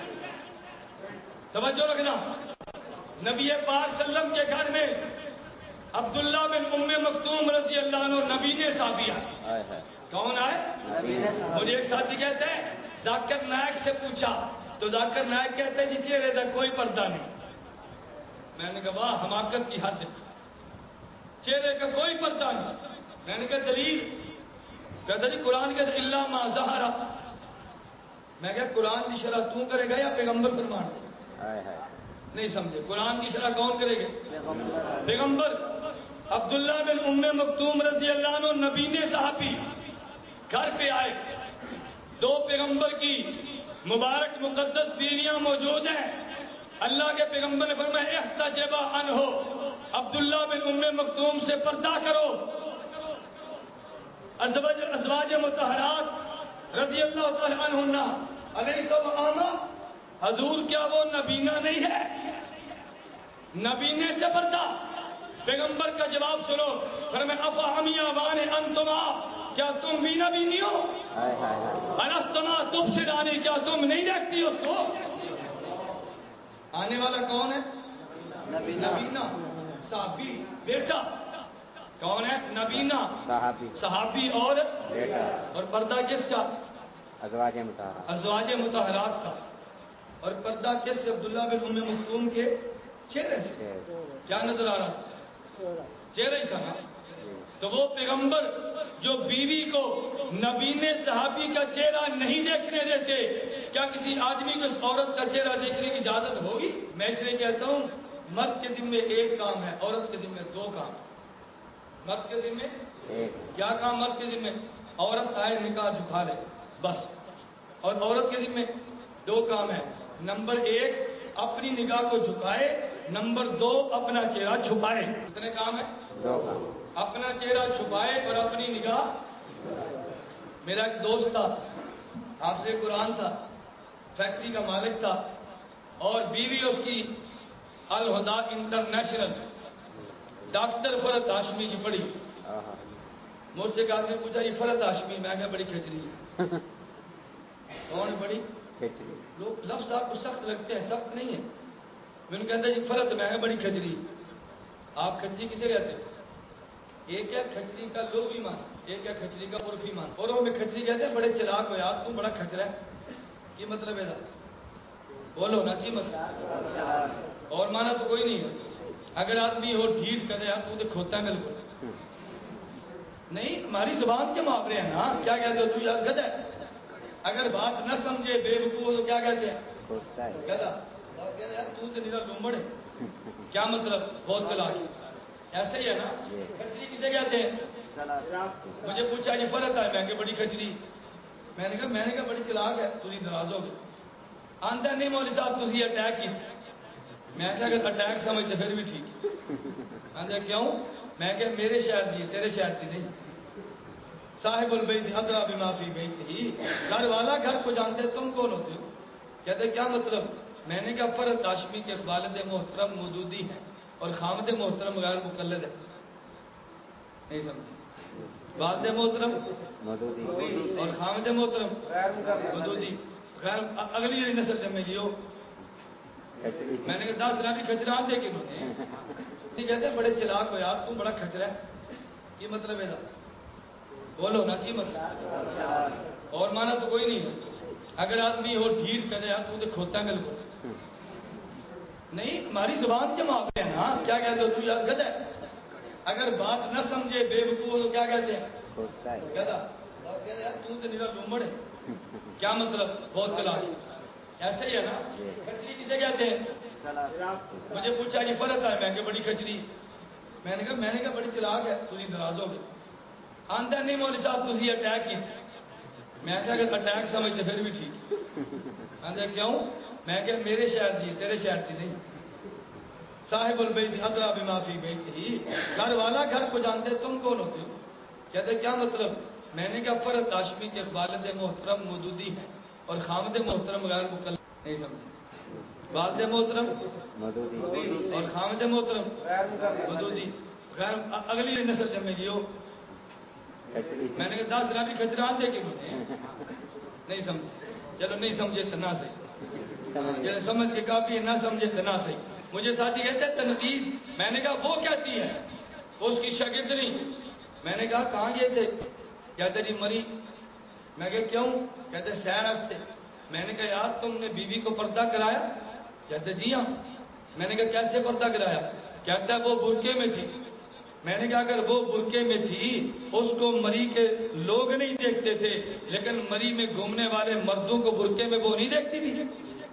توجہ رکھنا. نبی پاک صلی اللہ علیہ وسلم کے گھر میں عبداللہ بن ام مکتوم رضی اللہ عنہ نبی نے صحابی آئے. کون آئے؟ مجھے ایک ساتھی کہتے ہیں ذاکر نائک سے پوچھا تو ذاکر نائک کہتے ہیں جی چہرے تک کوئی پردہ نہیں. میں نے کہا واہ حماقت کی حد، چہرے کا کوئی پردہ نہیں. میں نے کہا دلیل؟ کہتا جی قرآن کہتا اللہ ما ظہر. میں کہا قرآن کی شرح تو کرے گا یا پیغمبر فرمان؟ نہیں سمجھے. قرآن کی شرح کون کرے گا؟ پیغمبر. عبداللہ بن ام مکتوم رضی اللہ عنہ نبی نے صحابی گھر پہ آئے. دو پیغمبر کی مبارک مقدس بیویاں موجود ہیں. اللہ کے پیغمبر نے فرمایا احتجبا عنہ، عبداللہ بن ام مکتوم سے پردہ کرو. ازواج مطہرات رضی اللہ تعالی عنہن الیس وآما، حضور کیا وہ نبینہ نہیں ہے؟ نبینے سے پردہ. پیغمبر کا جواب سنو، فرمایا افعمی وان انتما، کیا تم بھی نبینی ہو؟ الستما تبصرانی، کیا تم نہیں دیکھتی اس کو؟ آنے والا کون ہے؟ نبینا. صحابی بیٹا. کون ہے؟ نبینا صحابی اور بیٹا. اور پردہ کس کا؟ ازواج مطہرات. ازواج مطہرات کا. اور پردہ کس سے؟ عبداللہ بن ام مکتوم کے چہرے سے. کیا نظر آ رہا تھا؟ چہرہ ہی تھا نا. تو وہ پیغمبر جو بیوی کو نبینے صحابی کا چہرہ نہیں دیکھنے دیتے، کیا کسی آدمی کو اس عورت کا چہرہ دیکھنے کی اجازت ہوگی؟ میں اس لیے کہتا ہوں مرد کے ذمے ایک کام ہے، عورت کے ذمے دو کام. مرد کے ذمے کیا کام؟ مرد کے ذمے عورت آئے نکاح جھکا لے بس. اور عورت کے ذمے دو کام ہے. نمبر ایک اپنی نگاہ کو جھکائے، نمبر دو اپنا چہرہ چھپائے. کتنے کام ہیں؟ دو کام. اپنا چہرہ چھپائے اور اپنی نگاہ. میرا ایک دوست تھا، حافظ قرآن تھا، فیکٹری کا مالک تھا، اور بیوی اس کی الہدا انٹرنیشنل ڈاکٹر فرحت ہاشمی کی پڑھی. مجھ سے کہا پوچھا یہ فرحت ہاشمی، میں کہا بڑی کھچڑی ہے. کون بڑی کھچڑی؟ لوگ لفظ آپ کو سخت لگتے ہیں، سخت نہیں ہے. میں نے کہتا جی فرحت، میں بڑی کھچڑی. آپ کھچڑی کسے کہتے ہیں؟ ایک ہے کھچڑی کا لغوی معنی، ایک ہے کھچڑی کا عرفی معنی. اور وہ میں کھچڑی کہتے ہیں بڑے چلاک ہو یار، تم بڑا کھچڑا ہے. کی مطلب ہے؟ بولو نا کی مطلب. اور معنی تو کوئی نہیں ہے. اگر آدمی ہو ڈھیٹ کرے یار تو کھوتا ہے بالکل نہیں. ہماری زبان کے محاورے ہیں نا. کیا کہتے ہو تو یار گدھا ہے. اگر بات نہ سمجھے بے وقوف تو کیا کہتے ہیں؟ گدھا. یار تو نیرا لومڑ ہے. کیا مطلب؟ بہت چلاک. ایسے ہی ہے نا. کھچڑی کسے کہتے ہیں؟ مجھے پوچھا جی فرحت ہے، میں کہ بڑی کھچڑی. میں نے کہا بڑی چلاک ہے. تھی ناراض ہو گئے. آندہ نہیں مولوی صاحب تھی اٹیک کی. میں کہ اگر اٹیک سمجھتے پھر بھی ٹھیک. آندہ کیوں؟ میں کہ میرے شہر دی تیرے شہر دی نہیں. صاحب البیت ادری بما فی بیتہ، گھر والا گھر کو جانتے. تم کون ہوتے ہو؟ کہتے کیا مطلب؟ میں نے کہا فرحت ہاشمی کے والد محترم مودودی ہیں اور خامد محترم غیر مقلد ہے. نہیں سمجھے؟ والد محترم مودودی اور خامد محترم مودودی غیر اگلی جڑی نسل جمے گی ہو میں نے کہا 10 بھی کھچران دے کے انہوں نے نہیں کہتے ہیں بڑے چلاک ہو یار تم بڑا کھچرا ہے کی مطلب ہے بولو نا کی مطلب اور مانا تو کوئی نہیں ہے اگر آدمی ہو ڈھیٹ کرے یار تو کھوتا ہے بالکل نہیں ہماری زبان کے معاملے ہیں نا کیا کہتے ہو تو یار گدھا ہے اگر بات نہ سمجھے بے وقوف تو کیا کہتے ہیں گدھا یار تو نیرا لومڑ ہے کیا مطلب بہت چلاک ایسے ہی ہے نا کھچری کسے کہتے ہیں مجھے پوچھا کہ فرق ہے میں کہ بڑی کھچری میں نے کہا بڑی چلاک ہے تھی ناراض ہو گئے آندہ نہیں مولوی صاحب تھی اٹیک کی میں کہا اگر اٹیک سمجھتے پھر بھی ٹھیک آندہ کیوں میں کہ میرے شہر دی تیرے شہر دی نہیں صاحب البیت ادرا بما فی بیتہ ہی گھر والا گھر کو جانتے تم کون ہوتے ہو کہتے کیا مطلب میں نے کہا فرد ہاشمی کے والد محترم مودودی ہے اور خامد محترم غیر مکلف نہیں سمجھے والد محترم مودودی اور خامد محترم مودودی غیر اگلی نسل جمے گی ہو میں نے کہا 10 بھی کھچران دے کے انہوں نے نہیں سمجھے چلو نہیں سمجھے تو نہ صحیح جڑے سمجھ کے کافی نہ سمجھے تو نہ صحیح مجھے ساتھی کہتے ہیں تنقید میں نے کہا وہ کہتی ہے اس کی شاگرد نہیں میں نے کہا کہاں گئے تھے کہتے جی مری میں کہا کیوں کہتے سیر ہستے میں نے کہا یار تم نے بیوی کو پردہ کرایا کہتے جی ہاں میں نے کہا کیسے پردہ کرایا کہتا ہے وہ برقعے میں تھی میں نے کہا اگر وہ برقعے میں تھی اس کو مری کے لوگ نہیں دیکھتے تھے لیکن مری میں گھومنے والے مردوں کو برقعے میں وہ نہیں دیکھتی تھی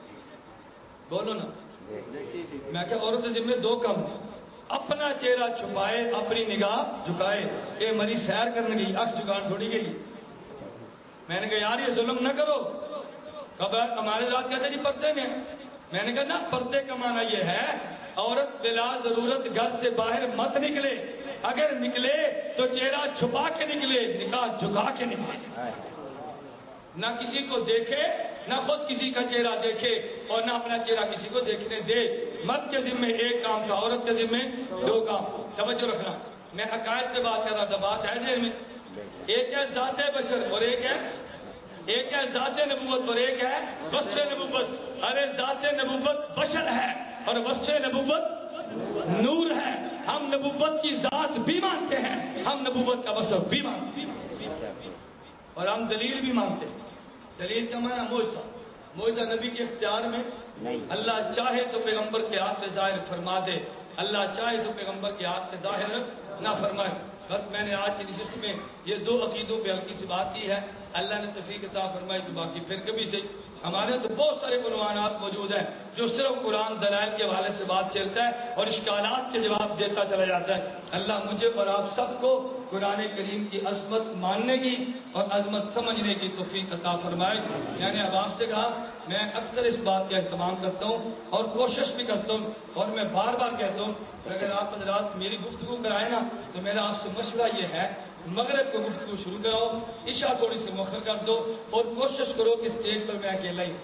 بولو نا میں کہا عورت ذمہ 2 کم ہیں اپنا چہرہ چھپائے اپنی نگاہ جھکائے اے مری سیر کرنے گئی اکھ جھکان تھوڑی گئی میں نے کہا یار یہ ظلم نہ کرو کب ہمارے ساتھ کہتے جی پردے میں نے کہا نا پردے کا معنی یہ ہے عورت بلا ضرورت گھر سے باہر مت نکلے اگر نکلے تو چہرہ چھپا کے نکلے نکاح جھکا کے نکلے نہ کسی کو دیکھے نہ خود کسی کا چہرہ دیکھے اور نہ اپنا چہرہ کسی کو دیکھنے دے مرد کے ذمہ 1 کام تھا عورت کے ذمہ 2 کام توجہ رکھنا میں عقائد پہ بات کر رہا تھا بات ہے ذہن میں ایک ہے ذات بشر اور ایک ہے ذات نبوت اور ایک ہے وصف نبوت ارے ذات نبوت بشر ہے اور وصف نبوت نور ہے ہم نبوت کی ذات بھی مانتے ہیں ہم نبوت کا وصف بھی مانتے ہیں اور ہم دلیل بھی مانتے ہیں دلیل کا معنی معجزہ نبی کے اختیار میں اللہ چاہے تو پیغمبر کے ہاتھ میں ظاہر فرما دے اللہ چاہے تو پیغمبر کے ہاتھ میں ظاہر نہ فرمائے بس میں نے آج کی نشست میں یہ 2 عقیدوں پہ ہلکی سی بات کی ہے اللہ نے توفیق عطا فرمائی تو باقی پھر کبھی سے ہمارے تو بہت سارے عنوانات موجود ہیں جو صرف قرآن دلائل کے حوالے سے بات چلتا ہے اور اشکالات کے جواب دیتا چلا جاتا ہے اللہ مجھے اور آپ سب کو قرآن کریم کی عظمت ماننے کی اور عظمت سمجھنے کی توفیق عطا فرمائے یعنی اب آپ سے کہا میں اکثر اس بات کا اہتمام کرتا ہوں اور کوشش بھی کرتا ہوں اور میں بار بار کہتا ہوں کہ اگر آپ حضرات میری گفتگو کرائیں نا تو میرا آپ سے مشورہ یہ ہے مغرب کو گفتگو شروع کراؤ عشاء تھوڑی سی مؤخر کر دو اور کوشش کرو کہ اسٹیج پر میں اکیلا ہی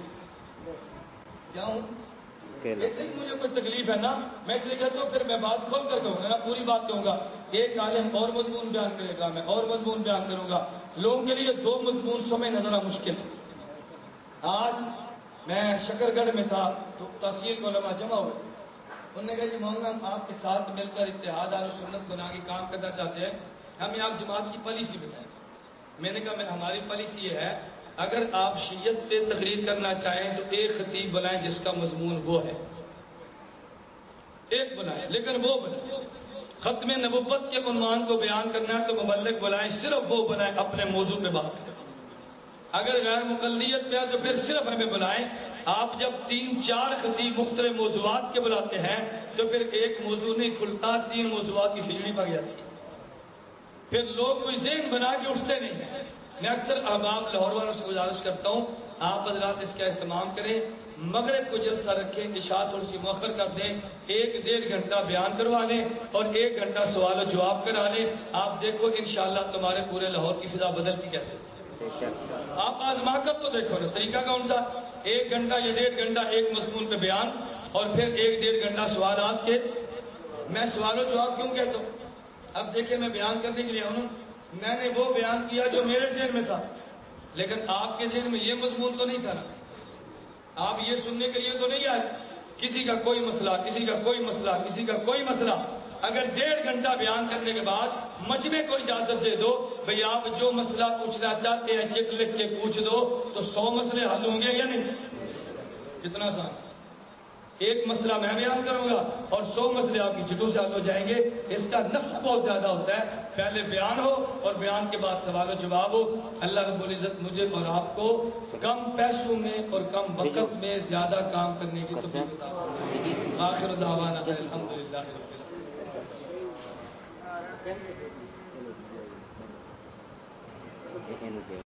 کیا ہوں مجھے کوئی تکلیف ہے نا میں اس لیے کہتا ہوں پھر میں بات کھول کر کہوں گا نا پوری بات کہوں گا ایک عالم اور مضمون بیان کرے گا میں اور مضمون بیان کروں گا لوگوں کے لیے 2 مضمون سمجھنا ذرا مشکل ہے آج میں شکر گڑھ میں تھا تو تحصیل کو علماء جمع ہوئے انہوں نے کہا جی مولانا ہم آپ کے ساتھ مل کر اتحاد اہل سنت بنا کے کام کرنا چاہتے ہیں ہمیں آپ جماعت کی پالیسی بتائیں میں نے کہا ہماری پالیسی یہ ہے اگر آپ شیعت پہ تقریر کرنا چاہیں تو ایک خطیب بلائیں جس کا مضمون وہ ہے ایک بلائیں لیکن وہ بلائیں ختم نبوت کے عنوان کو بیان کرنا ہے تو مبلغ بلائیں صرف وہ بلائیں اپنے موضوع پہ بات کریں اگر غیر مقلدیت پہ ہے تو پھر صرف ہمیں بلائیں آپ جب 3-4 خطیب مختلف موضوعات کے بلاتے ہیں تو پھر ایک موضوع نہیں کھلتا 3 موضوعات کی کھچڑی پک جاتی ہے پھر لوگ کوئی ذہن بنا کے اٹھتے نہیں ہیں میں اکثر احباب لاہور والوں سے گزارش کرتا ہوں آپ حضرات اس کا اہتمام کریں مغرب کو جلسہ رکھیں عشاء تھوڑی سی مؤخر کر دیں 1-1.5 گھنٹہ بیان کروا لیں اور 1 گھنٹہ سوال و جواب کرا لیں آپ دیکھو انشاءاللہ تمہارے پورے لاہور کی فضا بدلتی کیسے آپ آزما کر تو دیکھو نا طریقہ کون سا 1 گھنٹہ یا 1.5 گھنٹہ ایک مضمون پہ بیان اور پھر 1-1.5 گھنٹہ سوالات کے میں سوال و جواب کیوں کہتا ہوں اب دیکھیں میں بیان کرنے کے لیے ہوں میں نے وہ بیان کیا جو میرے ذہن میں تھا، لیکن آپ کے ذہن میں یہ مضمون تو نہیں تھا نا، آپ یہ سننے کے لیے تو نہیں آئے کسی کا کوئی مسئلہ، کسی کا کوئی مسئلہ، کسی کا کوئی مسئلہ۔ اگر 1.5 گھنٹہ بیان کرنے کے بعد مجمع کو اجازت دے دو بھئی آپ جو مسئلہ پوچھنا چاہتے ہیں چٹ لکھ کے پوچھ دو، تو 100 مسئلے حل ہوں گے یا نہیں؟ کتنا آسان، ایک مسئلہ میں بیان کروں گا اور 100 مسئلے آپ کی چٹوں سے حل ہو جائیں گے۔ اس کا نفع بہت زیادہ ہوتا ہے، پہلے بیان ہو اور بیان کے بعد سوال و جواب ہو۔ اللہ رب العزت مجھے اور آپ کو کم پیسوں میں اور کم وقت میں زیادہ کام کرنے کی توفیق عطا فرمائے۔ آخر دعوانا الحمدللہ رب العالمین۔